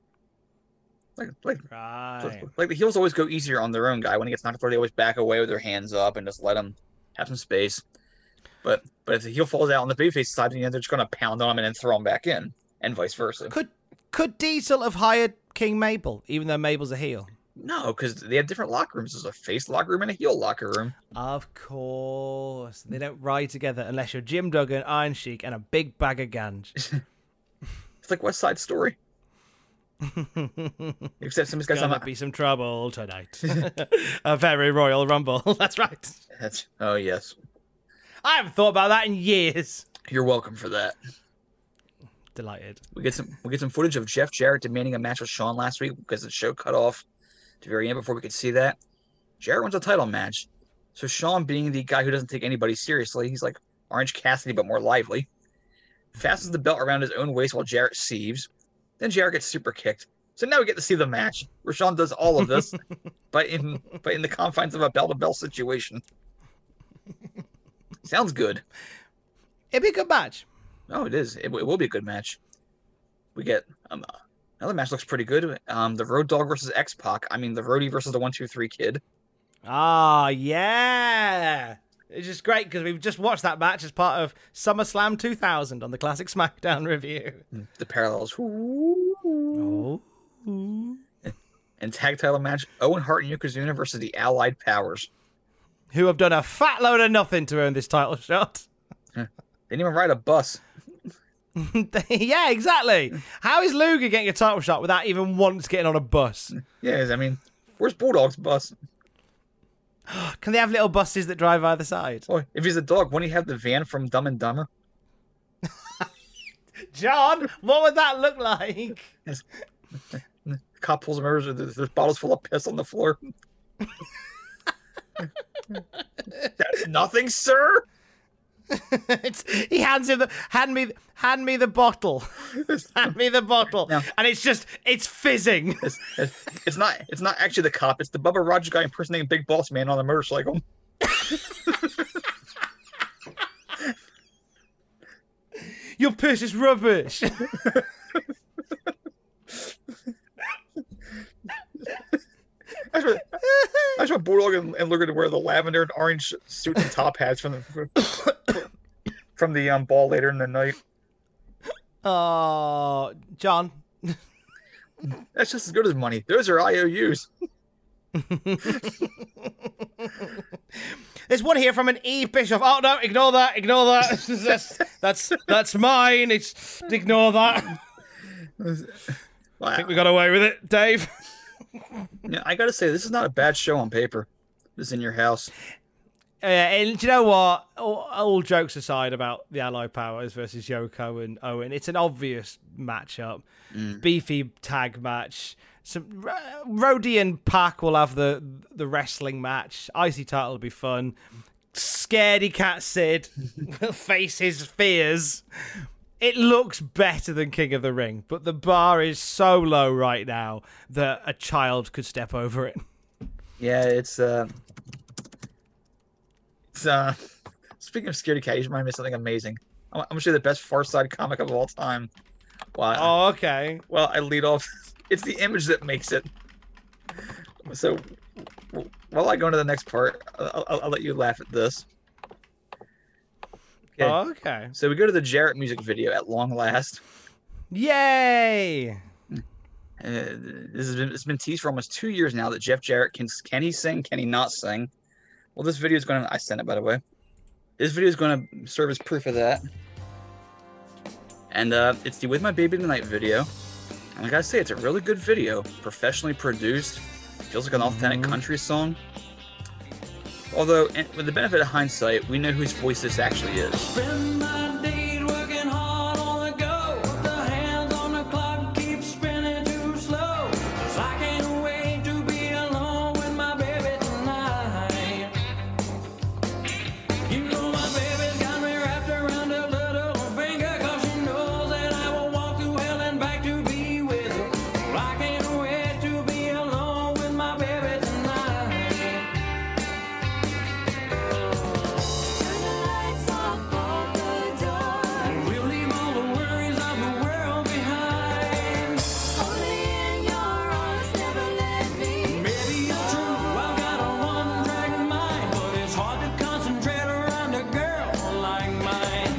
Right. Like the heels always go easier on their own guy. When he gets knocked to the floor, they always back away with their hands up and just let him have some space. But if the heel falls out on the babyface side, they're just gonna pound on him and then throw him back in, and vice versa. Could Diesel have hired King Mabel, even though Mabel's a heel? No, because they have different locker rooms. There's a face locker room and a heel locker room. Of course. They don't ride together unless you're Jim Duggan, Iron Sheik, and a big bag of ganj. It's like West Side Story. Except some of these guys Gonna be some trouble tonight. A very Royal Rumble. That's right. Oh, yes. I haven't thought about that in years. You're welcome for that. Delighted. We get some footage of Jeff Jarrett demanding a match with Shawn last week because the show cut off to the very end before we could see that. Jarrett wants a title match. So Shawn, being the guy who doesn't take anybody seriously, he's like Orange Cassidy but more lively, fastens the belt around his own waist while Jarrett sieves. Then Jarrett gets super kicked. So now we get to see the match where Shawn does all of this, but in the confines of a bell-to-bell situation. Sounds good. It'd be a good match. Oh, it is. It will be a good match. We get another match looks pretty good. The Road Dogg versus X-Pac. I mean, the Roadie versus the 1-2-3 Kid. Ah, yeah. It's just great because we've just watched that match as part of SummerSlam 2000 on the Classic SmackDown review. The parallels. Oh. And tag title match, Owen Hart and Yokozuna versus the Allied Powers. Who have done a fat load of nothing to earn this title shot. They didn't even ride a bus. Yeah, exactly. How is Luger getting a title shot without even once getting on a bus? Yeah, I mean, where's Bulldog's bus? Can they have little buses that drive either side? Well, if he's a dog, wouldn't he have the van from Dumb and Dumber? John, what would that look like? The cop pulls him over. There's bottles full of piss on the floor. That's nothing, sir. He hands him hand me the bottle. Hand me the bottle. No. And it's fizzing. It's not actually the cop. It's the Bubba Rogers guy impersonating Big Boss Man on a motorcycle. Your piss is rubbish. I just want Bulldog and Luger to wear the lavender and orange suit and top hats from the ball later in the night. Oh, John. That's just as good as money. Those are IOUs. There's one here from an Eve Bischoff. Oh no, ignore that. That's mine. Ignore that. I think we got away with it, Dave. Yeah, I gotta say, this is not a bad show on paper. This is in your house. And do you know what? All jokes aside about the Allied Powers versus Yoko and Owen, it's an obvious matchup. Beefy tag match. Some Rhodey and Pac will have the wrestling match. IC title will be fun. Scaredy Cat Sid will face his fears. It looks better than King of the Ring, but the bar is so low right now that a child could step over it. Yeah, it's speaking of Scaredy Cat, you remind me of something amazing. I'm gonna show you the best Far Side comic of all time. Oh, okay. Well, I lead off. It's the image that makes it. So, while I go into the next part, I'll let you laugh at this. Okay. Oh, okay. So we go to the Jarrett music video at long last. Yay! It's been teased for almost 2 years now that Jeff Jarrett can he sing, can he not sing? Well, this video is going to, I sent it by the way. This video is going to serve as proof of that. And it's the With My Baby Tonight video. And I gotta say, it's a really good video, professionally produced. Feels like an authentic country song. Although, with the benefit of hindsight, we know whose voice this actually is. Spend my days working hard on the go. Put the hands on the clock, keep spinning too slow. 'Cause I can't wait to be alone with my baby tonight. You know my baby's got me wrapped around her little finger. 'Cause she knows that I will walk through hell and back to be with her. Well, I can't wait to be alone with my baby tonight. We'll leave all the worries of the world behind. Maybe it's true, I've got a one-track mind, but it's hard to concentrate around a girl like mine.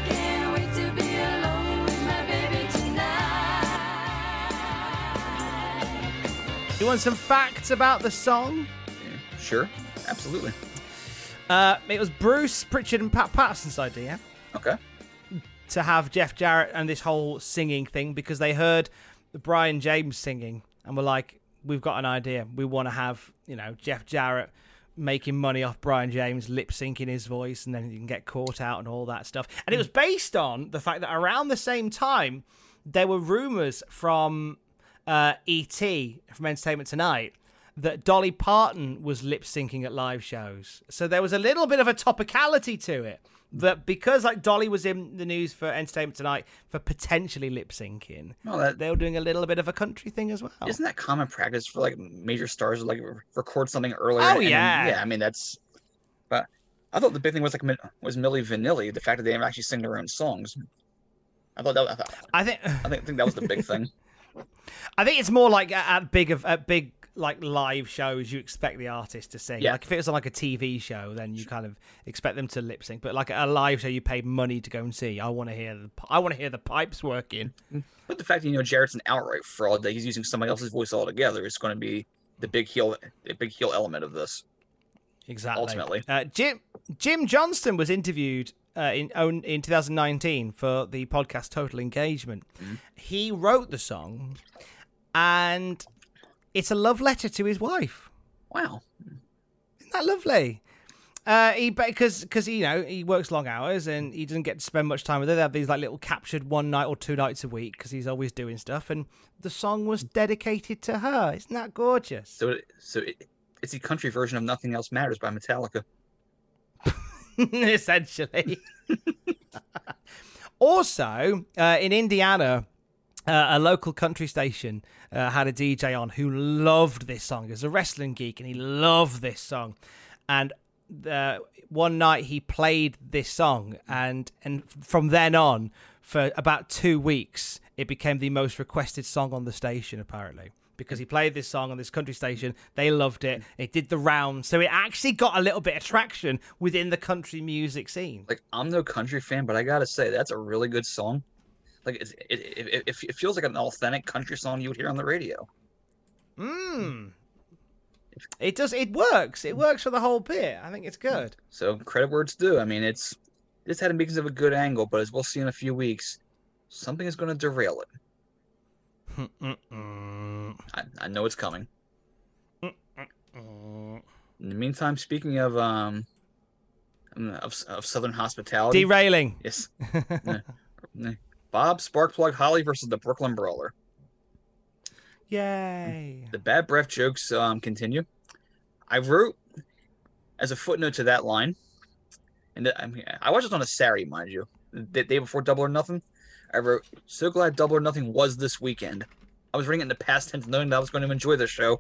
You want some facts about the song? Sure, absolutely. It was Bruce Pritchard and Pat Patterson's idea Okay. to have Jeff Jarrett and this whole singing thing because they heard Brian James singing and were like, we've got an idea. We want to have, Jeff Jarrett making money off Brian James lip syncing his voice, and then you can get caught out and all that stuff. And it was based on the fact that around the same time, there were rumors from E.T. from Entertainment Tonight that Dolly Parton was lip syncing at live shows. So there was a little bit of a topicality to it. That because Dolly was in the news for Entertainment Tonight for potentially lip syncing, they were doing a little bit of a country thing as well. Isn't that common practice for major stars to record something earlier? Oh yeah, yeah. I mean that's. But I thought the big thing was was Milli Vanilli, the fact that they never actually sing their own songs. I think that was the big thing. I think it's more like at big live shows, you expect the artist to sing. Yeah. Like if it was on a TV show, then you kind of expect them to lip sync. But like at a live show, you paid money to go and see. I want to hear the pipes working. But the fact that Jarrett's an outright fraud, that he's using somebody else's voice altogether, is going to be the big heel element of this. Exactly. Ultimately, Jim Johnston was interviewed in 2019 for the podcast Total Engagement. Mm-hmm. He wrote the song, and it's a love letter to his wife. Wow. Isn't that lovely? Because he works long hours and he doesn't get to spend much time with her. They have these little captured one night or two nights a week because he's always doing stuff. And the song was dedicated to her. Isn't that gorgeous? So it's the country version of Nothing Else Matters by Metallica. Essentially. Also, in Indiana, a local country station had a DJ on who loved this song. He was a wrestling geek and he loved this song. And one night he played this song, and from then on, for about 2 weeks, it became the most requested song on the station, apparently. Because he played this song on this country station, they loved it. It did the round, so it actually got a little bit of traction within the country music scene. I'm no country fan, but I gotta say that's a really good song. It feels like an authentic country song you would hear on the radio. It does. It works. It works for the whole bit. I think it's good. So credit where it's due. I mean, this had a because of a good angle, but as we'll see in a few weeks, something is going to derail it. I know it's coming. In the meantime, speaking of Southern hospitality, derailing. Yes. Bob Sparkplug Holly versus the Brooklyn Brawler. Yay! The bad breath jokes continue. I wrote as a footnote to that line, and I watched this on a Saturday, mind you, the day before Double or Nothing. I wrote, "So glad Double or Nothing was this weekend." I was reading it in the past tense, knowing that I was going to enjoy the show.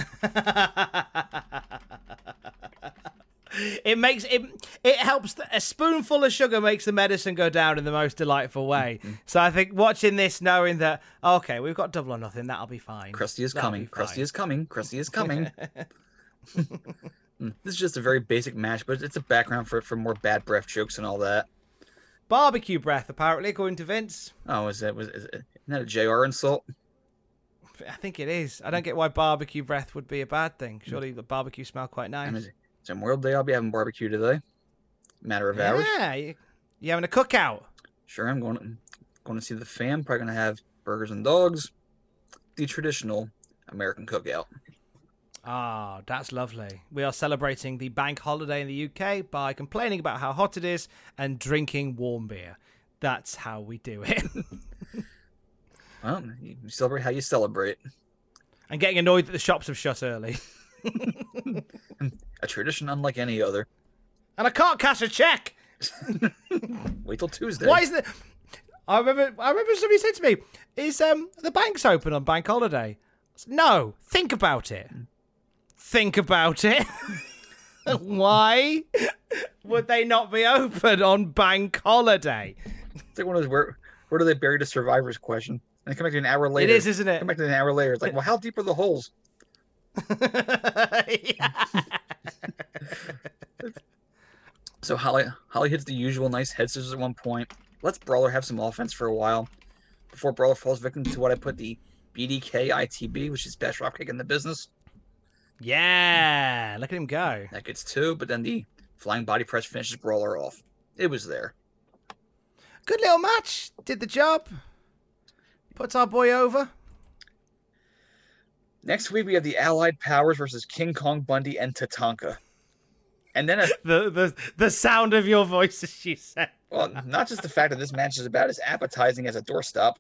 It helps. A spoonful of sugar makes the medicine go down in the most delightful way. Mm-hmm. So I think watching this, knowing that okay, we've got Double or Nothing, that'll be fine. Krusty is coming. Krusty is coming. Krusty is coming. This is just a very basic match, but it's a background for more bad breath jokes and all that. Barbecue breath, apparently, according to Vince. Oh, isn't that a JR insult? I think it is. I don't get why barbecue breath would be a bad thing. Surely the barbecue smell quite nice. I mean, it's Memorial Day. I'll be having barbecue today. Matter of hours. Yeah, you having a cookout? Sure, I'm going to see the fam. Probably going to have burgers and dogs. the traditional American cookout. Ah, that's lovely. We are celebrating the bank holiday in the UK by complaining about how hot it is and drinking warm beer. That's how we do it. Well, you celebrate how you celebrate. And getting annoyed that the shops have shut early. A tradition unlike any other. And I can't cash a check. Wait till Tuesday. Why isn't it? I remember somebody said to me, "Is the banks open on bank holiday?" I said, no, think about it. Think about it. Why would they not be open on bank holiday? It's like one of those where do they bury the survivors question? And they come back to an hour later. It is, isn't it? Come back to an hour later. It's like, well, how deep are the holes? So Holly hits the usual nice head scissors at one point. Lets Brawler have some offense for a while before Brawler falls victim to what I put the BDK ITB, which is best dropkick in the business. Yeah, look at him go. That gets 2, but then the flying body press finishes Brawler off. It was there. Good little match. Did the job. Puts our boy over. Next week we have the Allied Powers versus King Kong Bundy and Tatanka. And then the sound of your voice as you said. Well, not just the fact that this match is about as appetizing as a doorstop.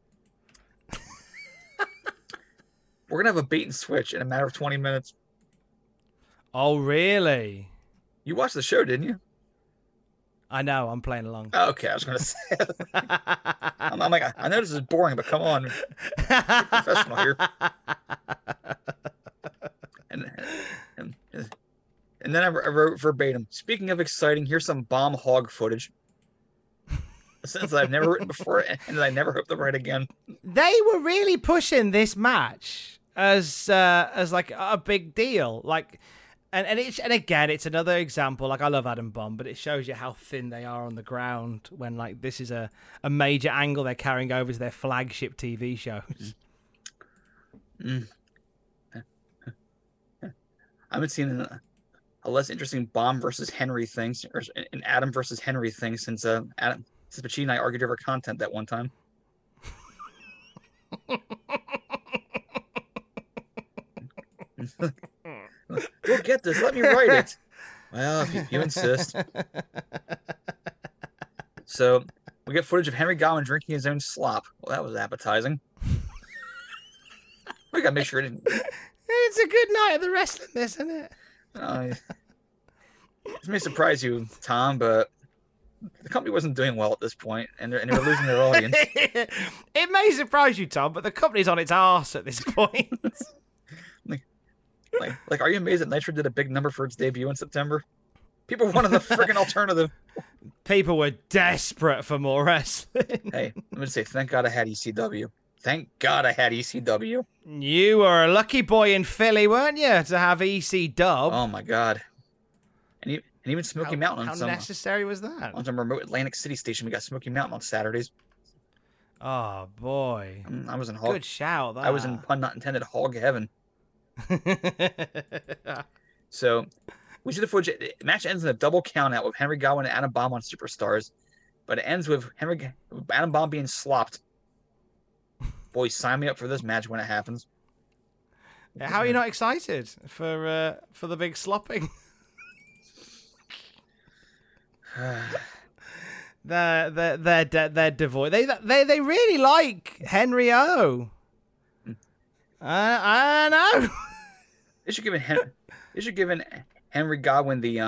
We're going to have a bait and switch in a matter of 20 minutes. Oh, really? You watched the show, didn't you? I know, I'm playing along. Okay, I was going to say. I'm like, I know this is boring, but come on. You're professional here. And then I wrote verbatim, speaking of exciting, here's some bomb hog footage. A sentence that I've never written before and that I never hope to write again. They were really pushing this match as like a big deal. Like, and again, it's another example. Like, I love Adam Bomb, but it shows you how thin they are on the ground when like this is a major angle they're carrying over to their flagship TV shows. I haven't seen a less interesting Bomb versus Henry thing, or an Adam versus Henry thing since Pacini and I argued over content that one time. Go get this. Let me write it. Well, if you insist. So we get footage of Henry Godwinn drinking his own slop. Well, that was appetizing. We gotta make sure it didn't. It's a good night of the wrestling, isn't it? This may surprise you, Tom, but the company wasn't doing well at this point, and they were losing their audience. It may surprise you, Tom, but the company's on its arse at this point. Like, are you amazed that Nitro did a big number for its debut in September? People wanted the friggin' alternative. People were desperate for more wrestling. Hey, let me just say, thank God I had ECW. Thank God I had ECW. You were a lucky boy in Philly, weren't you, to have EC Dub? Oh my God. And even Smoky Mountain. How necessary was that? On some remote Atlantic City station, we got Smoky Mountain on Saturdays. Oh boy. I was in hog. Good shout. That. I was in, pun not intended, hog heaven. So we see the footage. The match ends in a double count out with Henry Godwinn and Adam Bomb on Superstars, but it ends with Adam Bomb being slopped. Boys, sign me up for this match when it happens. How are you not excited for the big slopping? They're devoid. They really like Henry O. I know. They should give Henry Godwinn the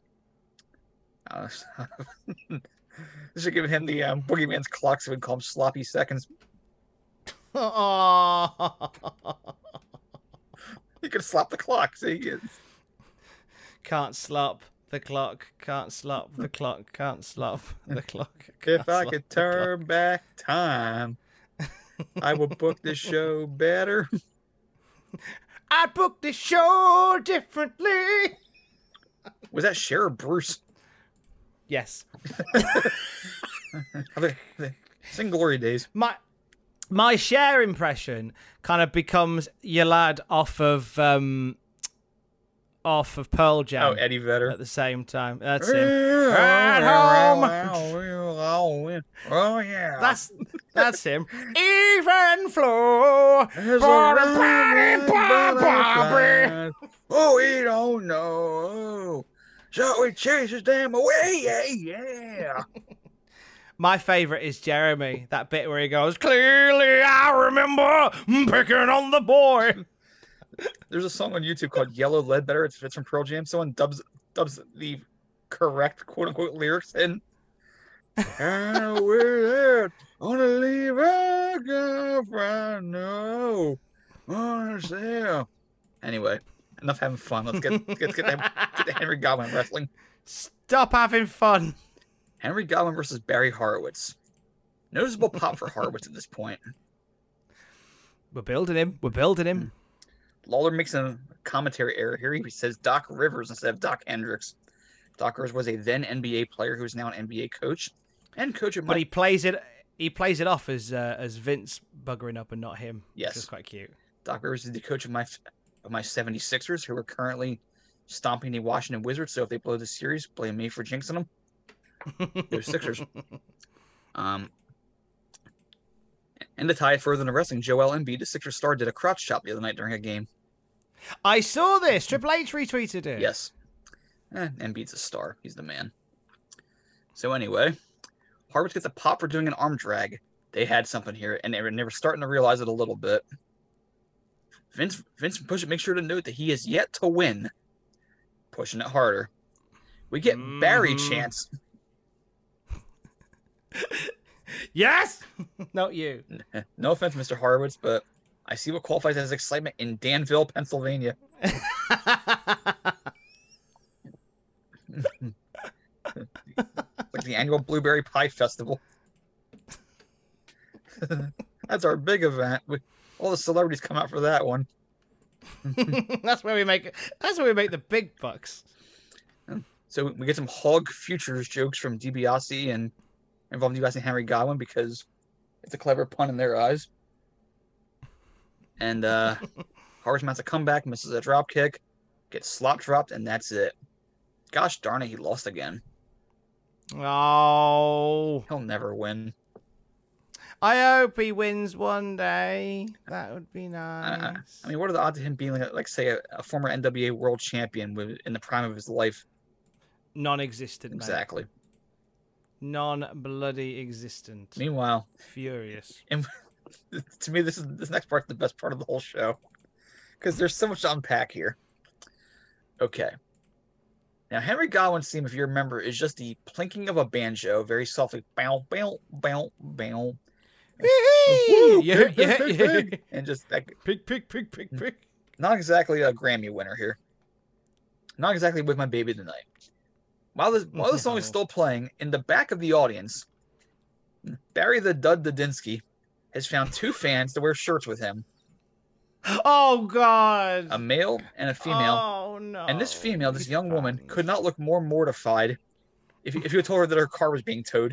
They should give him the Boogeyman's clock, so we call him Sloppy Seconds. Oh. You could slap the clock. See, can't slop the clock. Can't slop the clock. Can't slop the clock. If I could turn back time, I would book this show better. I'd book this show differently. Was that Cher or Bruce? Yes. Sing Glory Days. My Cher impression kind of becomes your lad off of Pearl Jam. Oh, Eddie Vedder. At the same time. That's him. At home. Oh yeah. That's him. Even flow. Oh, we don't know. So we chase his damn away. Yeah. My favourite is Jeremy. That bit where he goes, "Clearly I remember picking on the boy." There's a song on YouTube called Yellow Ledbetter. It's from Pearl Jam. Someone dubs the correct quote-unquote lyrics in. And we're there on to leave our girlfriend. No. Anyway, enough having fun. Let's get to Henry Godwin wrestling. Stop having fun. Henry Godwin versus Barry Horowitz. Noticeable pop for Horowitz at this point. We're building him. Lawler makes a commentary error here. He says Doc Rivers instead of Doc Hendricks. Doc Rivers was a then NBA player who is now an NBA coach and coach of. But he plays it off as Vince buggering up and not him. Yes, which is quite cute. Doc Rivers is the coach of my 76ers, who are currently stomping the Washington Wizards. So if they blow the series, blame me for jinxing them. Those Sixers. And to tie it further in the wrestling, Joel Embiid, the Sixers star, did a crotch chop the other night during a game. I saw this. Triple H retweeted it. Yes. Embiid's a star. He's the man. So anyway, Horowitz gets a pop for doing an arm drag. They had something here, and they were starting to realize it a little bit. Vince make sure to note that he is yet to win. Pushing it harder. We get Barry chants. Yes! Not you. No offense, Mr. Horowitz, but I see what qualifies as excitement in Danville, Pennsylvania. Like the annual Blueberry Pie Festival. That's our big event. All the celebrities come out for that one. That's where we make the big bucks. So we get some Hog Futures jokes from DiBiase and involving DiBiase and Henry Godwin because it's a clever pun in their eyes. And Horowitz mounts a comeback, misses a drop kick, gets slop dropped, and that's it. Gosh darn it, he lost again. Oh. He'll never win. I hope he wins one day. That would be nice. I mean, what are the odds of him being like say, a former NWA world champion in the prime of his life? Non-existent, exactly. Mate. Non-bloody existent. Meanwhile, furious. And to me, this next part's the best part of the whole show because there's so much to unpack here. Okay. Now, Henry Godwin's theme, if you remember, is just the plinking of a banjo, very softly, bow, bow, bow, bow. Yeah. And just that pick. Not exactly a Grammy winner here. Not exactly With My Baby Tonight. While the song is still playing, in the back of the audience, Barry the Dud Dudinsky has found two fans to wear shirts with him. Oh, God. A male and a female. Oh, no. And this female, this young woman, could not look more mortified if you had told her that her car was being towed.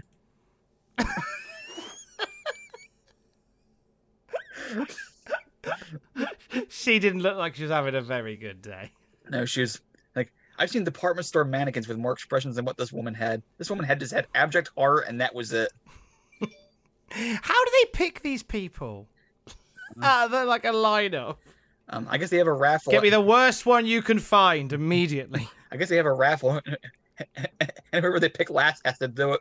She didn't look like she was having a very good day. No, she was like, I've seen department store mannequins with more expressions than what this woman had. This woman just had abject horror, and that was it. How do they pick these people? They're like a lineup. I guess they have a raffle. Get me the worst one you can find immediately. I guess they have a raffle, and whoever they pick last has to do it.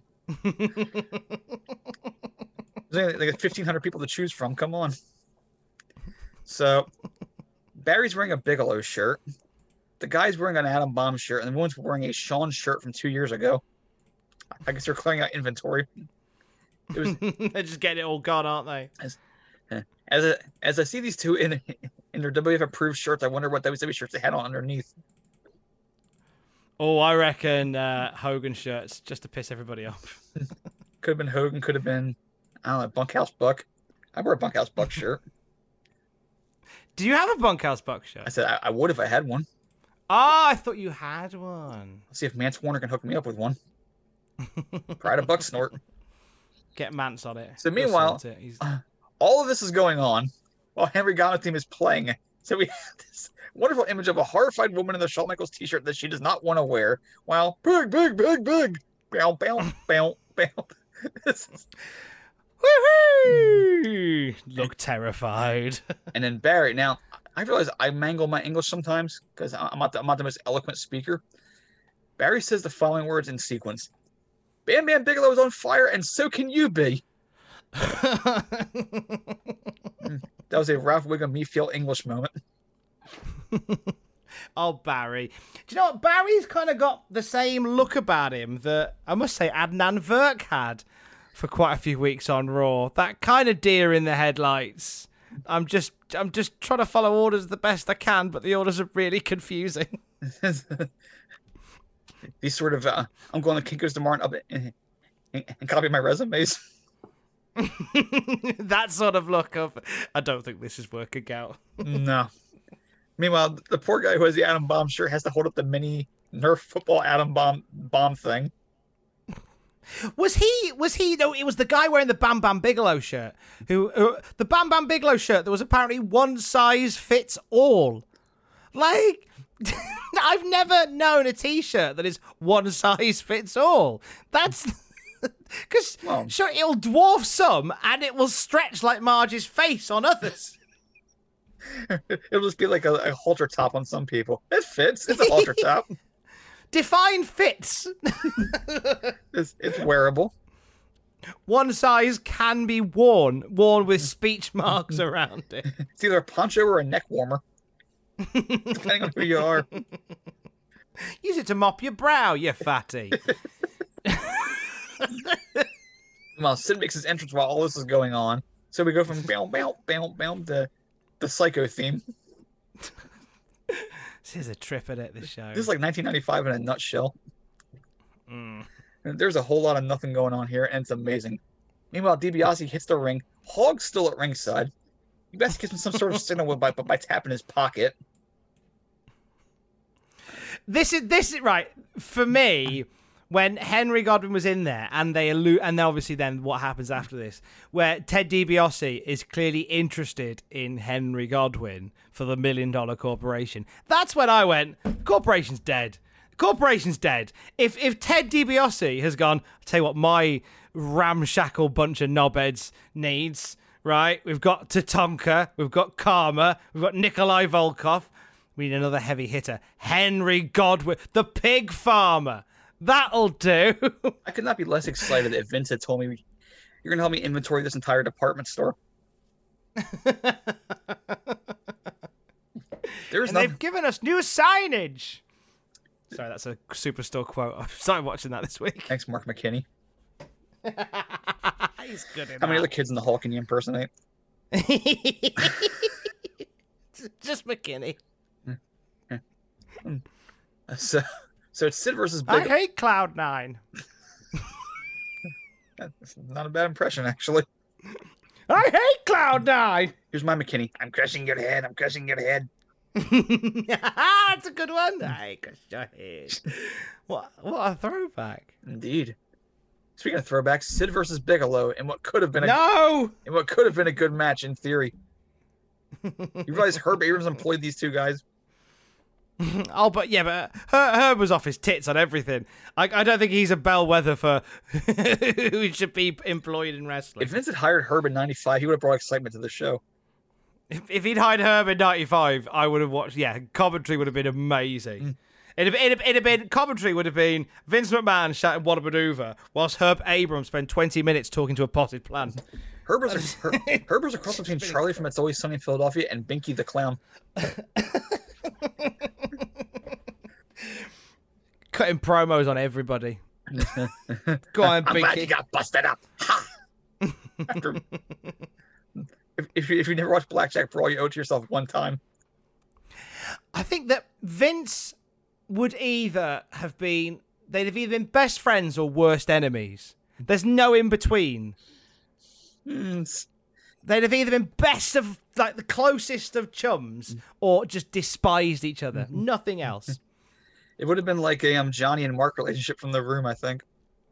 There's only like 1,500 people to choose from. Come on. So, Barry's wearing a Bigelow shirt. The guy's wearing an Adam Bomb shirt, and the woman's wearing a Sean shirt from 2 years ago. I guess they're clearing out inventory. They're just getting it all gone, aren't they? As I see these two in their WF approved shirts, I wonder what WWE shirts they had on underneath. Oh, I reckon Hogan shirts just to piss everybody off. Could have been Hogan, could have been, I don't know, Bunkhouse Buck. I wear a Bunkhouse Buck shirt. Do you have a Bunkhouse Buck shirt? I said I would if I had one. Oh, I thought you had one. Let's see if Mance Warner can hook me up with one. Pride of Buck Snort. Get Mance on it. So meanwhile, all of this is going on while Henry Godwin's team is playing. So we have this wonderful image of a horrified woman in the Shawn Michaels t-shirt that she does not want to wear. While big, bow, bow, bow, Woohoo! Look terrified. And then Barry. Now, I realize I mangle my English sometimes because I'm not the most eloquent speaker. Barry says the following words in sequence. Bam Bam Bigelow is on fire, and so can you be. That was a Ralph Wiggum Me Feel English moment. Oh, Barry. Do you know what? Barry's kind of got the same look about him that, I must say, Adnan Virk had for quite a few weeks on Raw. That kind of deer in the headlights. I'm just trying to follow orders the best I can, but the orders are really confusing. These sort of, I'm going to Kinko's to Martin up and copy my resumes. That sort of look of, I don't think this is working out. No. Meanwhile, the poor guy who has the atom bomb shirt has to hold up the mini Nerf football atom bomb thing. Was he? No, it was the guy wearing the Bam Bam Bigelow shirt. Who the Bam Bam Bigelow shirt that was apparently one size fits all. Like, I've never known a T-shirt that is one size fits all. That's because sure, it'll dwarf some and it will stretch like Marge's face on others. It'll just be like a halter top on some people. It fits. It's a halter top. Define fits. It's wearable. One size can be worn with speech marks around it. It's either a poncho or a neck warmer, depending on who you are. Use it to mop your brow, you fatty. Well, Sid makes his entrance while all this is going on. So we go from bam, bam, bam, bam to the Psycho theme. This is a trip at it, this show. This is like 1995 in a nutshell. There's a whole lot of nothing going on here, and it's amazing. Meanwhile, DiBiase hits the ring. Hogg's still at ringside. You best gives him some sort of signal by tapping his pocket. This is right for me. When Henry Godwinn was in there, and and obviously then what happens after this, where Ted DiBiase is clearly interested in Henry Godwinn for the $1 Million Corporation. That's when I went, corporation's dead. Corporation's dead. If Ted DiBiase has gone, I'll tell you what, my ramshackle bunch of knobheads needs, right? We've got Tatanka, we've got Karma, we've got Nikolai Volkov. We need another heavy hitter. Henry Godwinn, the pig farmer. That'll do. I could not be less excited if Vince had told me, you're going to help me inventory this entire department store. They've given us new signage. Sorry, that's a Superstore quote. I started watching that this week. Thanks, Mark McKinney. He's good in How many other kids in the Hall can you impersonate? Just McKinney. So it's Sid versus Bigelow. I hate Cloud9. That's not a bad impression, actually. I hate Cloud9. Here's my McKinney. I'm crushing your head. I'm crushing your head. That's a good one. I crush your head. What a throwback. Indeed. Speaking of throwbacks, Sid versus Bigelow in what could have been a good match in theory. You realize Herb Abrams employed these two guys? Oh, but Herb was off his tits on everything. I don't think he's a bellwether for who should be employed in wrestling. If Vince had hired Herb in 95, he would have brought excitement to the show. If he'd hired Herb in 95, I would have watched. Yeah, commentary would have been amazing. It'd have been commentary would have been Vince McMahon shouting "What a maneuver," whilst Herb Abrams spent 20 minutes talking to a potted plant. Herb was a cross between Charlie from It's Always Sunny in Philadelphia and Binky the Clown. Cutting promos on everybody. Go on, Binky. I'm glad you got busted up. Ha! If you never watched Blackjack Brawl, you owe it to yourself one time. I think that Vince would either have been best friends or worst enemies. There's no in between. They'd have either been best of, like, the closest of chums or just despised each other. Nothing else. It would have been like a Johnny and Mark relationship from The Room, I think.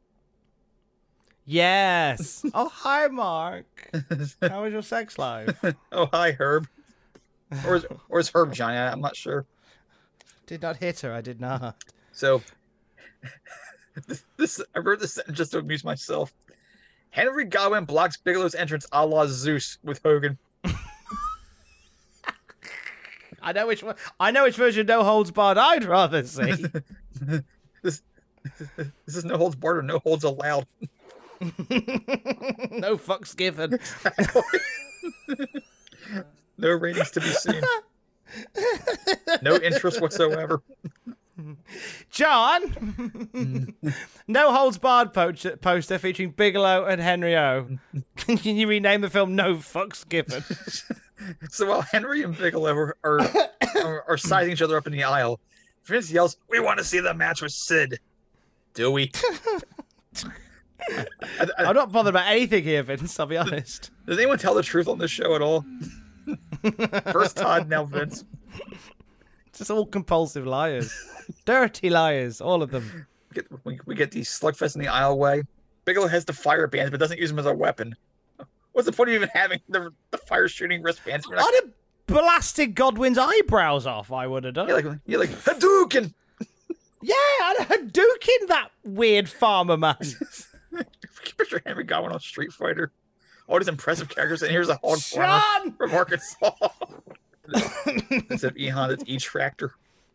Yes. Oh, hi, Mark. How was your sex life? Oh, hi, Herb. Or is Herb Johnny? I'm not sure. Did not hit her. I did not. So I wrote this sentence just to amuse myself. Henry Godwinn blocks Bigelow's entrance a la Zeus with Hogan. I know which one. I know which version of No Holds Barred I'd rather see. This is No Holds Barred or No Holds Allowed. No fucks given. No ratings to be seen. No interest whatsoever. John, No Holds Barred poster featuring Bigelow and Henry O. Can you rename the film No Fucks Given? So while Henry and Bigelow are sizing each other up in the aisle, Vince yells, "We want to see the match with Sid." Do we? I'm not bothered about anything here, Vince, I'll be honest. Does anyone tell the truth on this show at all? First Todd, now Vince. Just all compulsive liars. Dirty liars, all of them. We get these slugfests in the aisleway. Bigelow has the fire bands, but doesn't use them as a weapon. What's the point of even having the fire shooting wristbands? I'd have blasted Godwinn's eyebrows off, I would have done. You're like Hadouken! Yeah, I'd have Hadouken that weird farmer man. Picture Henry Godwinn on Street Fighter. All these impressive characters, and here's a hog farmer from Arkansas. Instead of E-Honda, it's E-Tractor.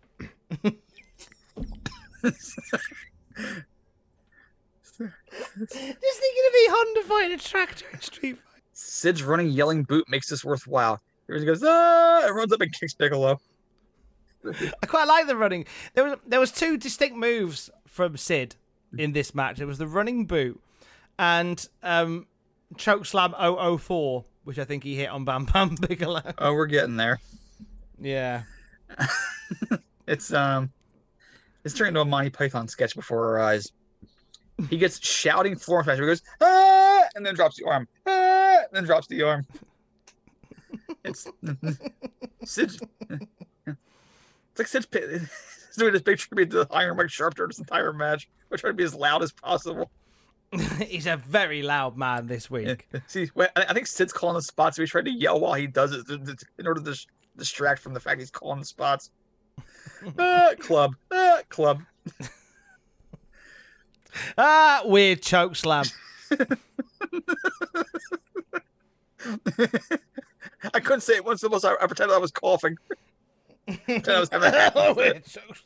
Just thinking of E-Honda fighting a tractor in Street Fighter. Sid's running, yelling boot makes this worthwhile. He goes, ah! And runs up and kicks Bigelow. I quite like the running. There was two distinct moves from Sid in this match. It was the running boot and Chokeslam 004, which I think he hit on Bam Bam Bigelow. Oh, we're getting there. Yeah. It's turned into a Monty Python sketch before our eyes. He gets shouting floor smash. He goes, ah! And then drops the arm. Ah! And then drops the arm. It's Sid. It's like Sid's doing this big tribute to Iron Mike Sharp during this entire match. We're trying to be as loud as possible. He's a very loud man this week. See, I think Sid's calling the spots, so he's trying to yell while he does it in order to distract from the fact he's calling the spots. Club. Club. Weird choke slam. I couldn't say it once syllable, so I pretended I was coughing. I was having a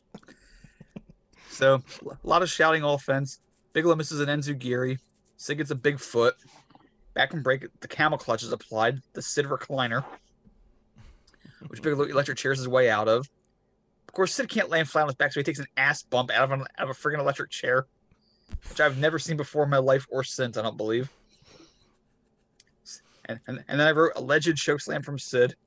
So, a lot of shouting offense. Bigelow misses an Enzugiri. Sid gets a big foot. Back from break, the camel clutch is applied. The Sid recliner, which Bigelow electric chairs his way out of. Of course, Sid can't land flat on his back, so he takes an ass bump out of a friggin' electric chair, which I've never seen before in my life or since, I don't believe. And then I wrote alleged chokeslam from Sid.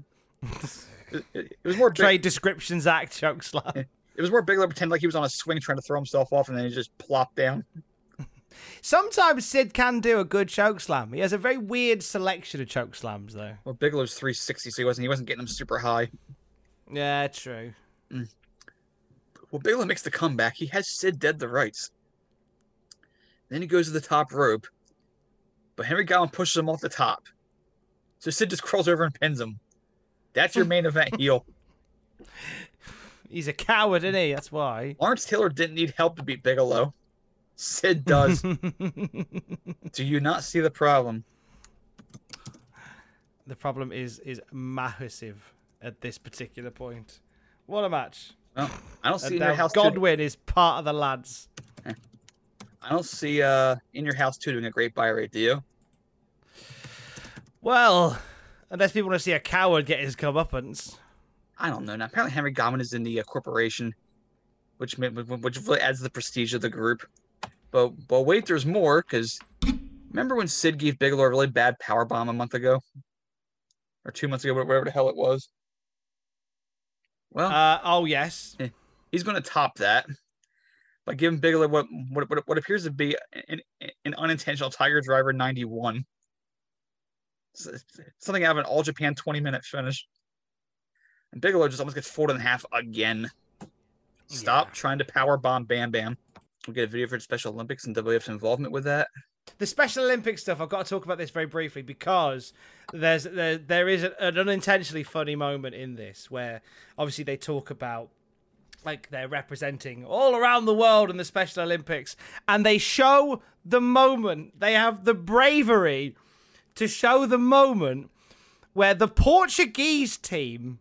It was more Trade Descriptions Act chokeslam. It was more Bigelow pretend like he was on a swing trying to throw himself off, and then he just plopped down. Sometimes Sid can do a good chokeslam. He has a very weird selection of chokeslams, though. Well, Bigelow's 360, so he wasn't getting them super high. Yeah, true. Well, Bigelow makes the comeback. He has Sid dead to rights. Then he goes to the top rope, but Henry Godwinn pushes him off the top. So Sid just crawls over and pins him. That's your main event heel. He's a coward, isn't he? That's why. Lawrence Taylor didn't need help to beat Bigelow. Sid does. Do you not see the problem? The problem is massive at this particular point. What a match. Well, I don't see And in your now house Godwinn is part of the lads. I don't see in your house 2 doing a great buy rate, do you? Well, unless people want to see a coward get his comeuppance. I don't know. Now, apparently Henry Godwinn is in the corporation, which really adds to the prestige of the group. But wait, there's more, because remember when Sid gave Bigelow a really bad powerbomb a month ago? Or 2 months ago, whatever the hell it was? Well, oh, yes. He's going to top that by giving Bigelow what appears to be an unintentional Tiger Driver 91. Something out of an All Japan 20-minute finish. And Bigelow just almost gets folded in half again. Stop trying to power bomb Bam Bam. We'll get a video for the Special Olympics and WWF's involvement with that. The Special Olympics stuff, I've got to talk about this very briefly because there is an unintentionally funny moment in this where obviously they talk about like they're representing all around the world in the Special Olympics, and they show the moment. They have the bravery to show the moment where the Portuguese team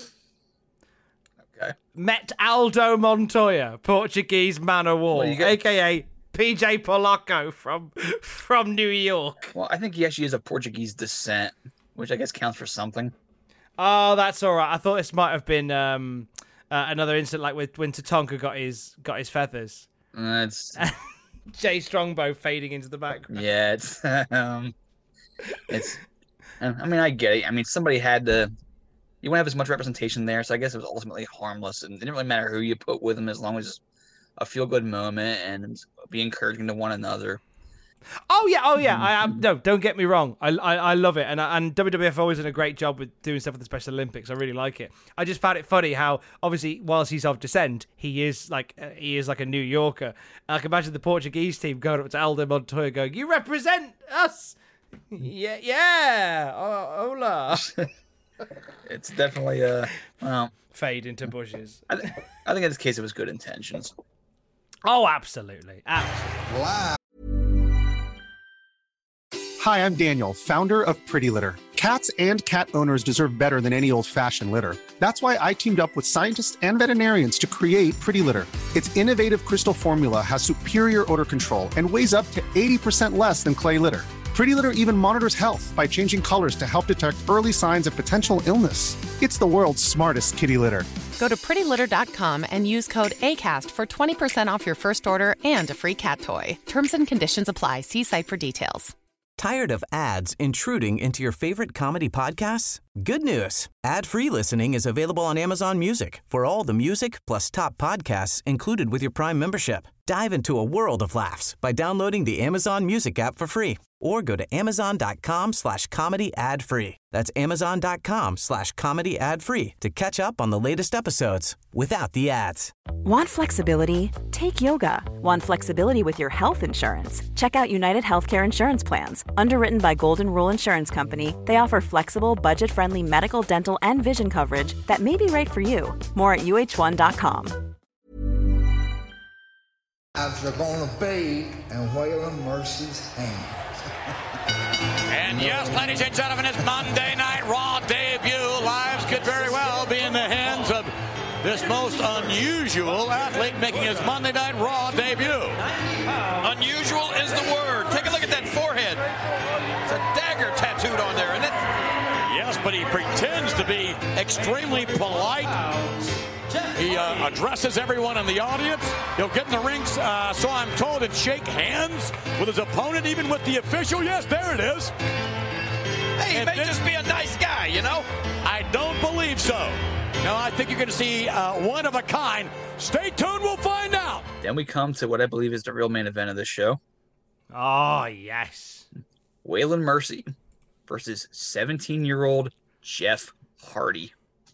met Aldo Montoya, Portuguese man of war, aka PJ Polacco from New York. Well, I think he actually is of Portuguese descent, which I guess counts for something. Oh, that's all right. I thought this might have been another incident like when Tatanka got his feathers. It's Jay Strongbow fading into the background. Yeah, it's. I mean, I get it. I mean, somebody had to. You wouldn't have as much representation there, so I guess it was ultimately harmless, and it didn't really matter who you put with them as long as a feel-good moment and be encouraging to one another. Oh yeah. I am. No, don't get me wrong. I love it, and WWF always done a great job with doing stuff with the Special Olympics. I really like it. I just found it funny how obviously whilst he's of descent, he is like a New Yorker. And I can imagine the Portuguese team going up to Aldo Montoya going, "You represent us." Yeah. Hola. It's definitely fade into bushes. I think in this case it was good intentions. Oh, absolutely. Hi, I'm Daniel, founder of Pretty Litter. Cats and cat owners deserve better than any old-fashioned litter. That's why I teamed up with scientists and veterinarians to create Pretty Litter. Its innovative crystal formula has superior odor control and weighs up to 80% less than clay litter. Pretty Litter even monitors health by changing colors to help detect early signs of potential illness. It's the world's smartest kitty litter. Go to prettylitter.com and use code ACAST for 20% off your first order and a free cat toy. Terms and conditions apply. See site for details. Tired of ads intruding into your favorite comedy podcasts? Good news. Ad-free listening is available on Amazon Music for all the music plus top podcasts included with your Prime membership. Dive into a world of laughs by downloading the Amazon Music app for free or go to amazon.com/comedy ad-free. That's amazon.com/comedy ad-free to catch up on the latest episodes without the ads. Want flexibility? Take yoga. Want flexibility with your health insurance? Check out United Healthcare Insurance Plans. Underwritten by Golden Rule Insurance Company, they offer flexible, budget-friendly medical, dental, and vision coverage that may be right for you. More at uh1.com. They're going to be in Waylon Mercy's hands. And yes, ladies and gentlemen, his Monday Night Raw debut. Lives could very well be in the hands of this most unusual athlete making his Monday Night Raw debut. Unusual is the word. Take a look at that forehead. It's a dagger tattooed on there, isn't it? Yes, but he pretends to be extremely polite. He addresses everyone in the audience. He'll get in the ring, so I'm told, and shake hands with his opponent, even with the official. Yes, there it is. Hey, he may just be a nice guy, you know? I don't believe so. No, I think you're going to see one of a kind. Stay tuned, we'll find out. Then we come to what I believe is the real main event of this show. Oh, yes. Waylon Mercy versus 17-year-old Jeff Hardy.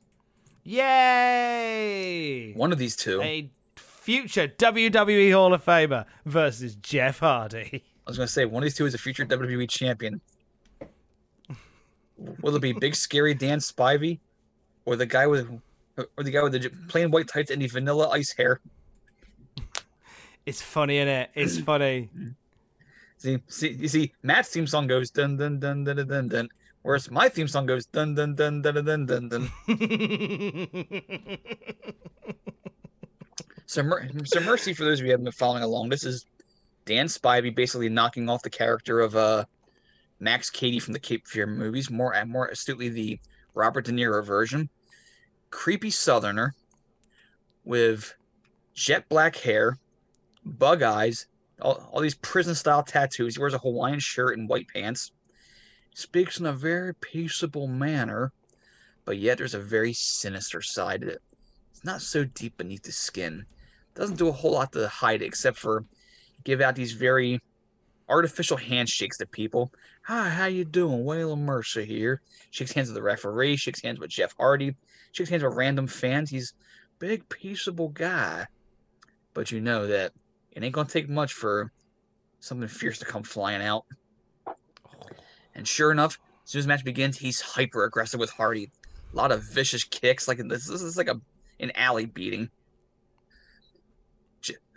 Yay! One of these two. A future WWE Hall of Famer versus Jeff Hardy. I was going to say, one of these two is a future WWE champion. Will it be Big Scary Dan Spivey or the guy with the plain white tights and the vanilla ice hair? It's funny, innit? It's funny. You see, Matt's theme song goes dun dun dun dun dun dun dun, whereas my theme song goes dun dun dun dun dun dun dun. So Mercy, for those of you who haven't been following along, this is Dan Spivey basically knocking off the character of Max Cady from the Cape Fear movies, more astutely the Robert De Niro version. Creepy Southerner with jet black hair, bug eyes, all these prison-style tattoos. He wears a Hawaiian shirt and white pants. Speaks in a very peaceable manner, but yet there's a very sinister side to it. It's not so deep beneath the skin. Doesn't do a whole lot to hide it, except for give out these very artificial handshakes to people. Hi, how you doing? Waylon Mercy here. Shakes hands with the referee, shakes hands with Jeff Hardy, shakes hands with random fans. He's a big, peaceable guy. But you know that it ain't going to take much for something fierce to come flying out. And sure enough, as soon as the match begins, he's hyper-aggressive with Hardy. A lot of vicious kicks. Like this is like an alley beating.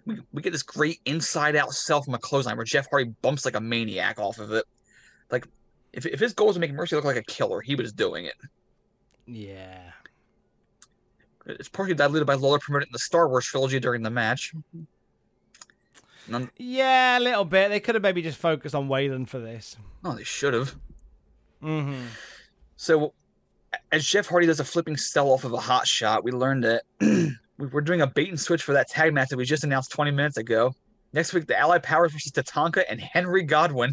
we get this great inside-out sell from a clothesline where Jeff Hardy bumps like a maniac off of it. Like, if his goal was to make Mercy look like a killer, he was doing it. Yeah. It's partially diluted by Lawler promoting the Star Wars trilogy during the match. Yeah, a little bit. They could have maybe just focused on Waylon for this. Oh, they should have. Mm-hmm. So, as Jeff Hardy does a flipping sell off of a hot shot, we learned that we're doing a bait and switch for that tag match that we just announced 20 minutes ago. Next week, the Allied Powers versus Tatanka and Henry Godwin.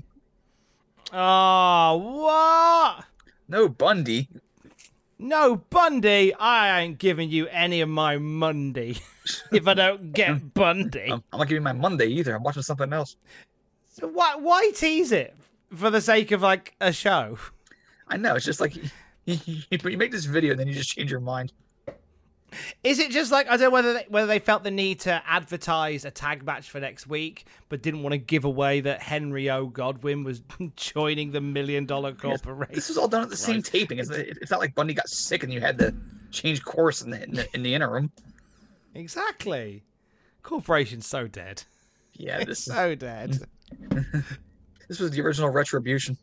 Oh, what? No Bundy. No Bundy. I ain't giving you any of my Monday if I don't get Bundy. I'm not giving my Monday either. I'm watching something else. So why tease it for the sake of like a show? I know. It's just like you make this video and then you just change your mind. Is it just like, I don't know whether they felt the need to advertise a tag match for next week, but didn't want to give away that Henry O. Godwin was joining the $1 Million Corporation? This was all done at the same taping. It's not like Bundy got sick and you had to change course in the interim. Exactly. Corporation's so dead. Yeah, it's so dead. This was the original Retribution.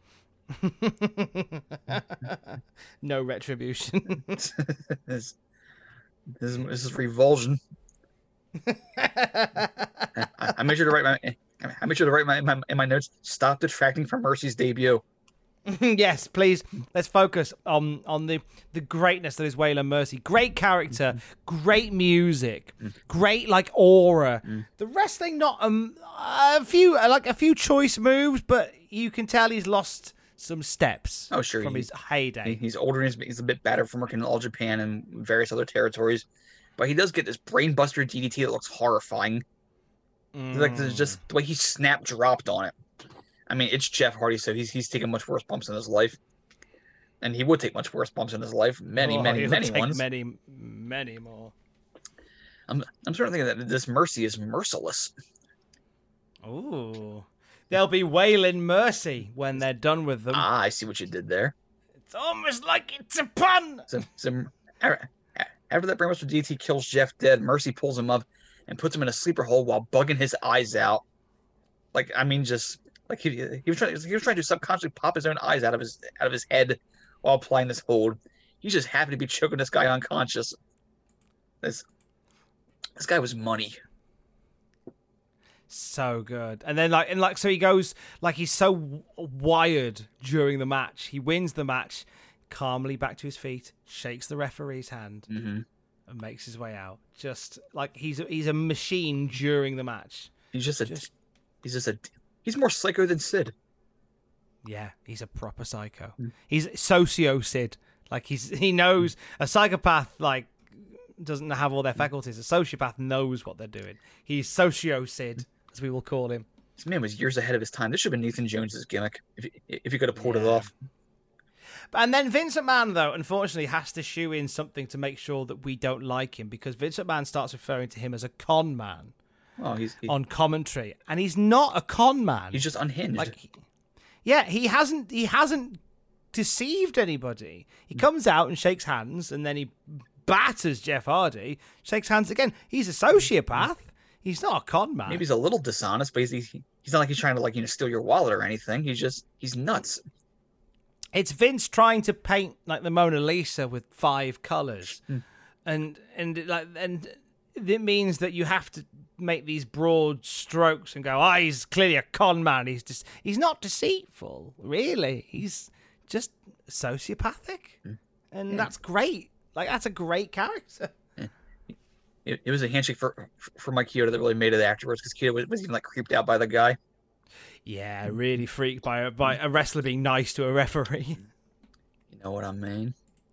No retribution. This is revulsion. I made sure to write my in my notes. Stop detracting from Mercy's debut. Yes, please. Let's focus on the greatness that is Waylon Mercy. Great character, great music, great like aura. The wrestling, not a few choice moves, but you can tell he's lost some steps. Oh, sure. From his heyday. He's older and he's a bit battered from working in All Japan and various other territories. But he does get this brainbuster DDT that looks horrifying. Like, there's just the way he snap dropped on it. I mean, it's Jeff Hardy, so he's taken much worse bumps in his life. And he would take much worse bumps in his life. Many ones. Many more. I'm starting to think that this Mercy is merciless. Ooh. There'll be Waylon Mercy when they're done with them. Ah, I see what you did there. It's almost like it's a pun. So after that brainbuster DT kills Jeff dead, Mercy pulls him up and puts him in a sleeper hold while bugging his eyes out. Like, I mean, just like he was trying to subconsciously pop his own eyes out of his head while applying this hold. He's just happy to be choking this guy unconscious. This guy was money. So good. And then so he goes, like, he's so wired during the match. He wins the match, calmly back to his feet, shakes the referee's hand, and makes his way out. Just like he's a machine during the match. He's more psycho than Sid. Yeah, he's a proper psycho. He's socio Sid. Like, he knows a psychopath like doesn't have all their faculties. A sociopath knows what they're doing. He's socio Sid, as we will call him. This man was years ahead of his time. This should have been Nathan Jones's gimmick if he could have pulled it off. And then Vince McMahon, though, unfortunately has to shoe in something to make sure that we don't like him, because Vince McMahon starts referring to him as a con man on commentary, and he's not a con man. He's just unhinged. He hasn't deceived anybody. He comes out and shakes hands, and then he batters Jeff Hardy, shakes hands again. He's a sociopath. He's not a con man. Maybe he's a little dishonest, but he's not like he's trying to steal your wallet or anything. He's nuts. It's Vince trying to paint like the Mona Lisa with 5 colors, and it means that you have to make these broad strokes and go, he's clearly a con man. He's not deceitful, really. He's just sociopathic, and that's great. Like, that's a great character. It was a handshake for Mike Chioda that really made it afterwards, because Chioda was even like creeped out by the guy. Yeah, really freaked by a wrestler being nice to a referee. You know what I mean?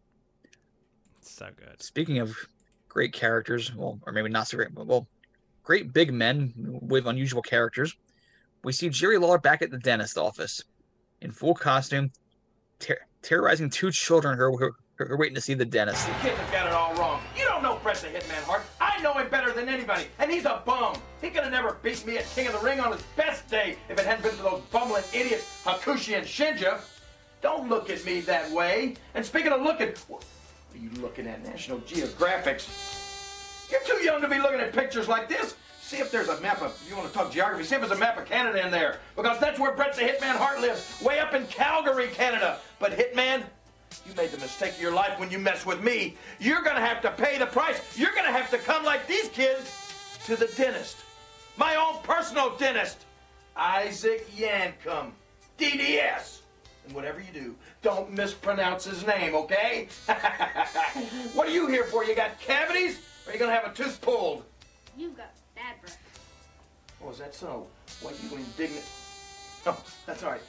So good. Speaking of great characters, or maybe not so great, but great big men with unusual characters, we see Jerry Lawler back at the dentist office in full costume, terrorizing 2 children who are waiting to see the dentist. You kids have got it all wrong. You don't know Bret the Hitman Hart. I know him better than anybody, and he's a bum. He could have never beat me at King of the Ring on his best day if it hadn't been for those bumbling idiots, Hakushi and Shinja. Don't look at me that way. And speaking of looking, what are you looking at, National Geographics? You're too young to be looking at pictures like this. See if there's a map of, if you want to talk geography, see if there's a map of Canada in there. Because that's where Bret the Hitman Hart lives, way up in Calgary, Canada. But Hitman, you made the mistake of your life when you mess with me. You're going to have to pay the price. You're going to have to come like these kids to the dentist. My own personal dentist, Isaac Yankum, DDS. And whatever you do, don't mispronounce his name, okay? What are you here for? You got cavities? Or are you going to have a tooth pulled? You've got bad breath. Oh, is that so? Why you indignant? Oh, that's all right.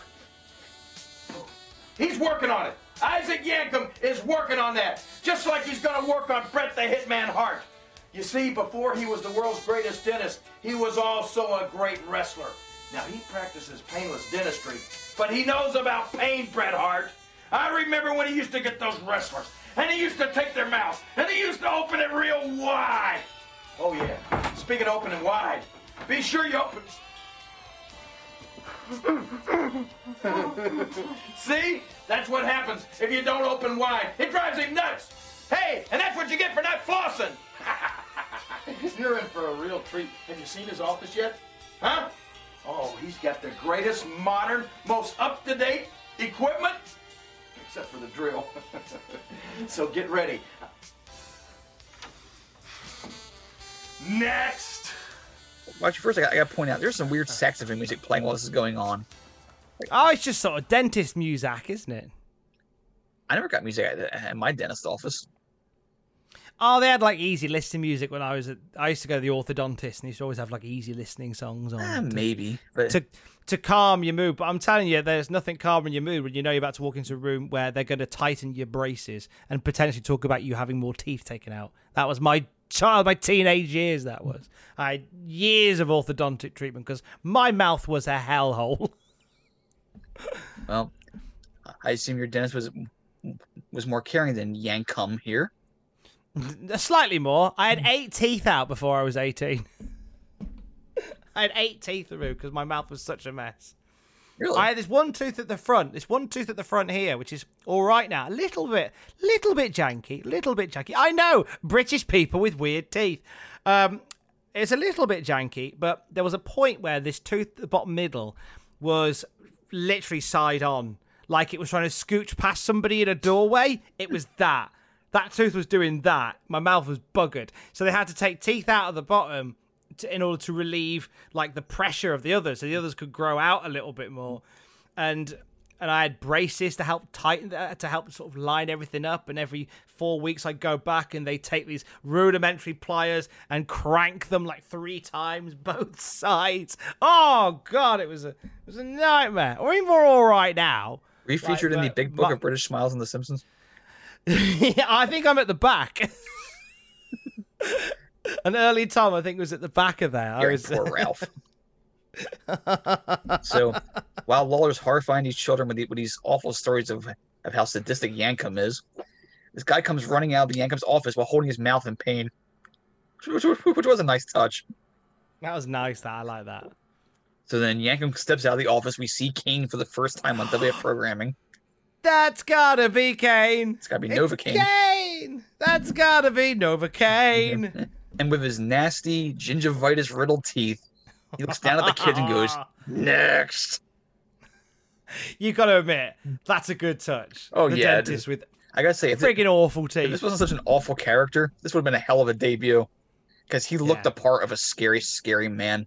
He's working on it. Isaac Yankum is working on that. Just like he's going to work on Bret the Hitman Hart. You see, before he was the world's greatest dentist, he was also a great wrestler. Now, he practices painless dentistry, but he knows about pain, Bret Hart. I remember when he used to get those wrestlers, and he used to take their mouth, and he used to open it real wide. Oh, yeah. Speaking of opening wide, be sure you open... See? That's what happens if you don't open wide. It drives him nuts. Hey, and that's what you get for not flossing. You're in for a real treat. Have you seen his office yet? Huh? Oh, he's got the greatest modern, most up-to-date equipment, except for the drill. So get ready. Next! Well, actually, first I got to point out, there's some weird saxophone music playing while this is going on. Oh, it's just sort of dentist music, isn't it? I never got music at my dentist office. Oh, they had like easy listening music when I used to go to the orthodontist, and he used to always have like easy listening songs on. Maybe, but to calm your mood. But I'm telling you, there's nothing calming your mood when you know you're about to walk into a room where they're going to tighten your braces and potentially talk about you having more teeth taken out. That was my teenage years. That was. I had years of orthodontic treatment because my mouth was a hellhole. Well, I assume your dentist was more caring than Yankum here. Slightly more. I had 8 teeth out before I was 18. I had 8 teeth removed because my mouth was such a mess. Really? I had this one tooth at the front. This one tooth at the front here, which is all right now. A little bit janky. I know, British people with weird teeth. It's a little bit janky, but there was a point where this tooth, the bottom middle, was literally side on. Like it was trying to scooch past somebody in a doorway. It was that. That tooth was doing that. My mouth was buggered. So they had to take teeth out of the bottom in order to relieve like the pressure of the others, so the others could grow out a little bit more. And I had braces to help tighten that, to help sort of line everything up. And every 4 weeks I'd go back and they take these rudimentary pliers and crank them like 3 times both sides. Oh God, it was a nightmare. Or even more all right now. Were you featured in the Big Book of British Smiles on The Simpsons? I think I'm at the back. An early Tom, I think, was at the back of there. Poor Ralph. So, while Lawler's horrifying these children with these awful stories of how sadistic Yankum is, this guy comes running out of the Yankum's office while holding his mouth in pain, which was a nice touch. That was nice. I like that. So then Yankum steps out of the office. We see Kane for the first time on WF programming. That's gotta be Kane. It's gotta be Novocaine. Kane! That's gotta be Novocaine. And with his nasty gingivitis-riddled teeth, he looks down at the kids and goes, "Next." You gotta admit, that's a good touch. Oh, the yeah. Dentist with I gotta say, freaking awful teeth. If this wasn't such an awful character, this would have been a hell of a debut. Because he looked the part of a scary, scary man.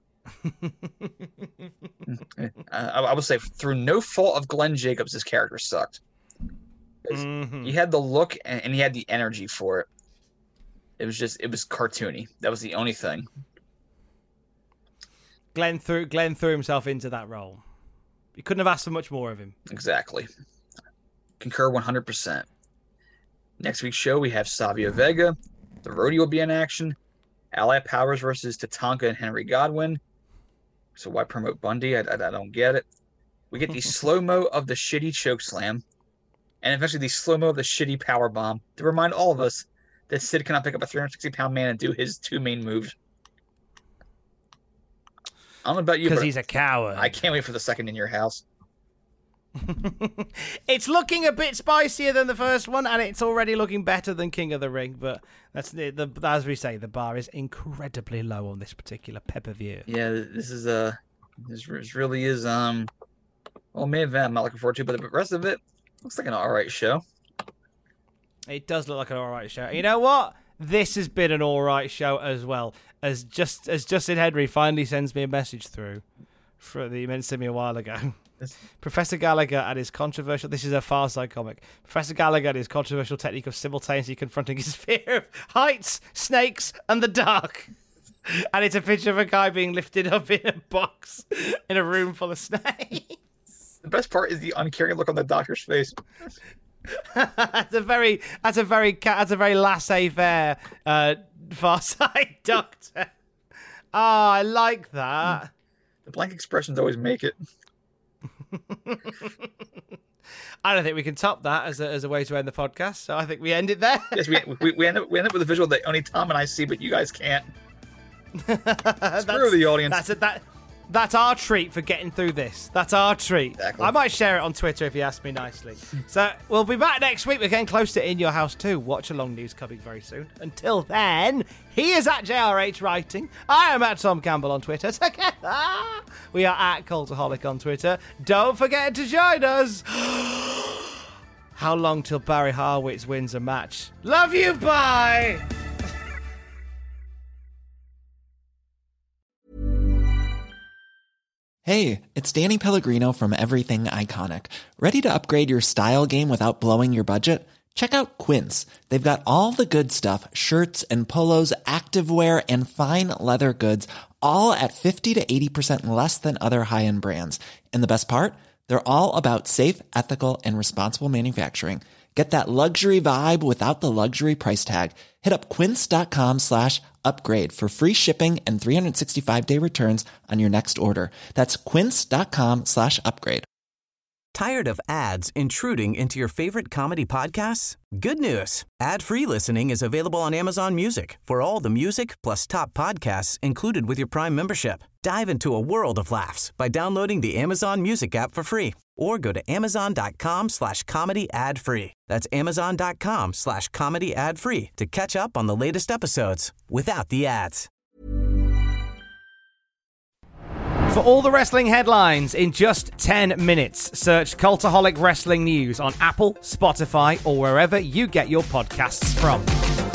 I would say, through no fault of Glenn Jacobs, this character sucked. He had the look and he had the energy for it. It was cartoony. That was the only thing. Glenn threw himself into that role. You couldn't have asked for much more of him. Exactly. Concur 100%. Next week's show, we have Savio Vega. The Rodeo will be in action. Allied Powers versus Tatanka and Henry Godwin. So why promote Bundy? I don't get it. We get the slow-mo of the shitty chokeslam. And eventually the slow-mo of the shitty powerbomb to remind all of us that Sid cannot pick up a 360-pound man and do his 2 main moves. I don't know about you, because he's a coward. I can't wait for the second In Your House. It's looking a bit spicier than the first one, and it's already looking better than King of the Ring. But that's as we say, the bar is incredibly low on this particular pay-per-view. Yeah, this really is main event I'm not looking forward to, but the rest of it looks like an alright show. It does look like an alright show. You know what? This has been an alright show as well. As Justin Henry finally sends me a message through that he meant to send me a while ago. Professor Gallagher and his controversial... This is a Far Side comic. Professor Gallagher and his controversial technique of simultaneously confronting his fear of heights, snakes, and the dark. And it's a picture of a guy being lifted up in a box in a room full of snakes. The best part is the uncaring look on the doctor's face. That's a very laissez-faire Far Side doctor. I like that. The blank expressions always make it. I don't think we can top that as a way to end the podcast, so I think we end it there. Yes, we end up with a visual that only Tom and I see, but you guys can't. Screw the audience. That's our treat for getting through this. That's our treat. Exactly. I might share it on Twitter if you ask me nicely. So we'll be back next week. We're getting close to In Your House too. Watch Along News coming very soon. Until then, he is at JRH Writing. I am at Tom Campbell on Twitter. Together, we are at Cultaholic on Twitter. Don't forget to join us. How long till Barry Harwitz wins a match? Love you, bye! Hey, it's Danny Pellegrino from Everything Iconic. Ready to upgrade your style game without blowing your budget? Check out Quince. They've got all the good stuff, shirts and polos, activewear, and fine leather goods, all at 50 to 80% less than other high-end brands. And the best part? They're all about safe, ethical, and responsible manufacturing. Get that luxury vibe without the luxury price tag. Hit up quince.com/upgrade for free shipping and 365-day returns on your next order. That's quince.com/upgrade. Tired of ads intruding into your favorite comedy podcasts? Good news. Ad-free listening is available on Amazon Music for all the music plus top podcasts included with your Prime membership. Dive into a world of laughs by downloading the Amazon Music app for free or go to amazon.com/comedy ad-free. That's amazon.com/comedy ad-free to catch up on the latest episodes without the ads. For all the wrestling headlines in just 10 minutes, search Cultaholic Wrestling News on Apple, Spotify, or wherever you get your podcasts from.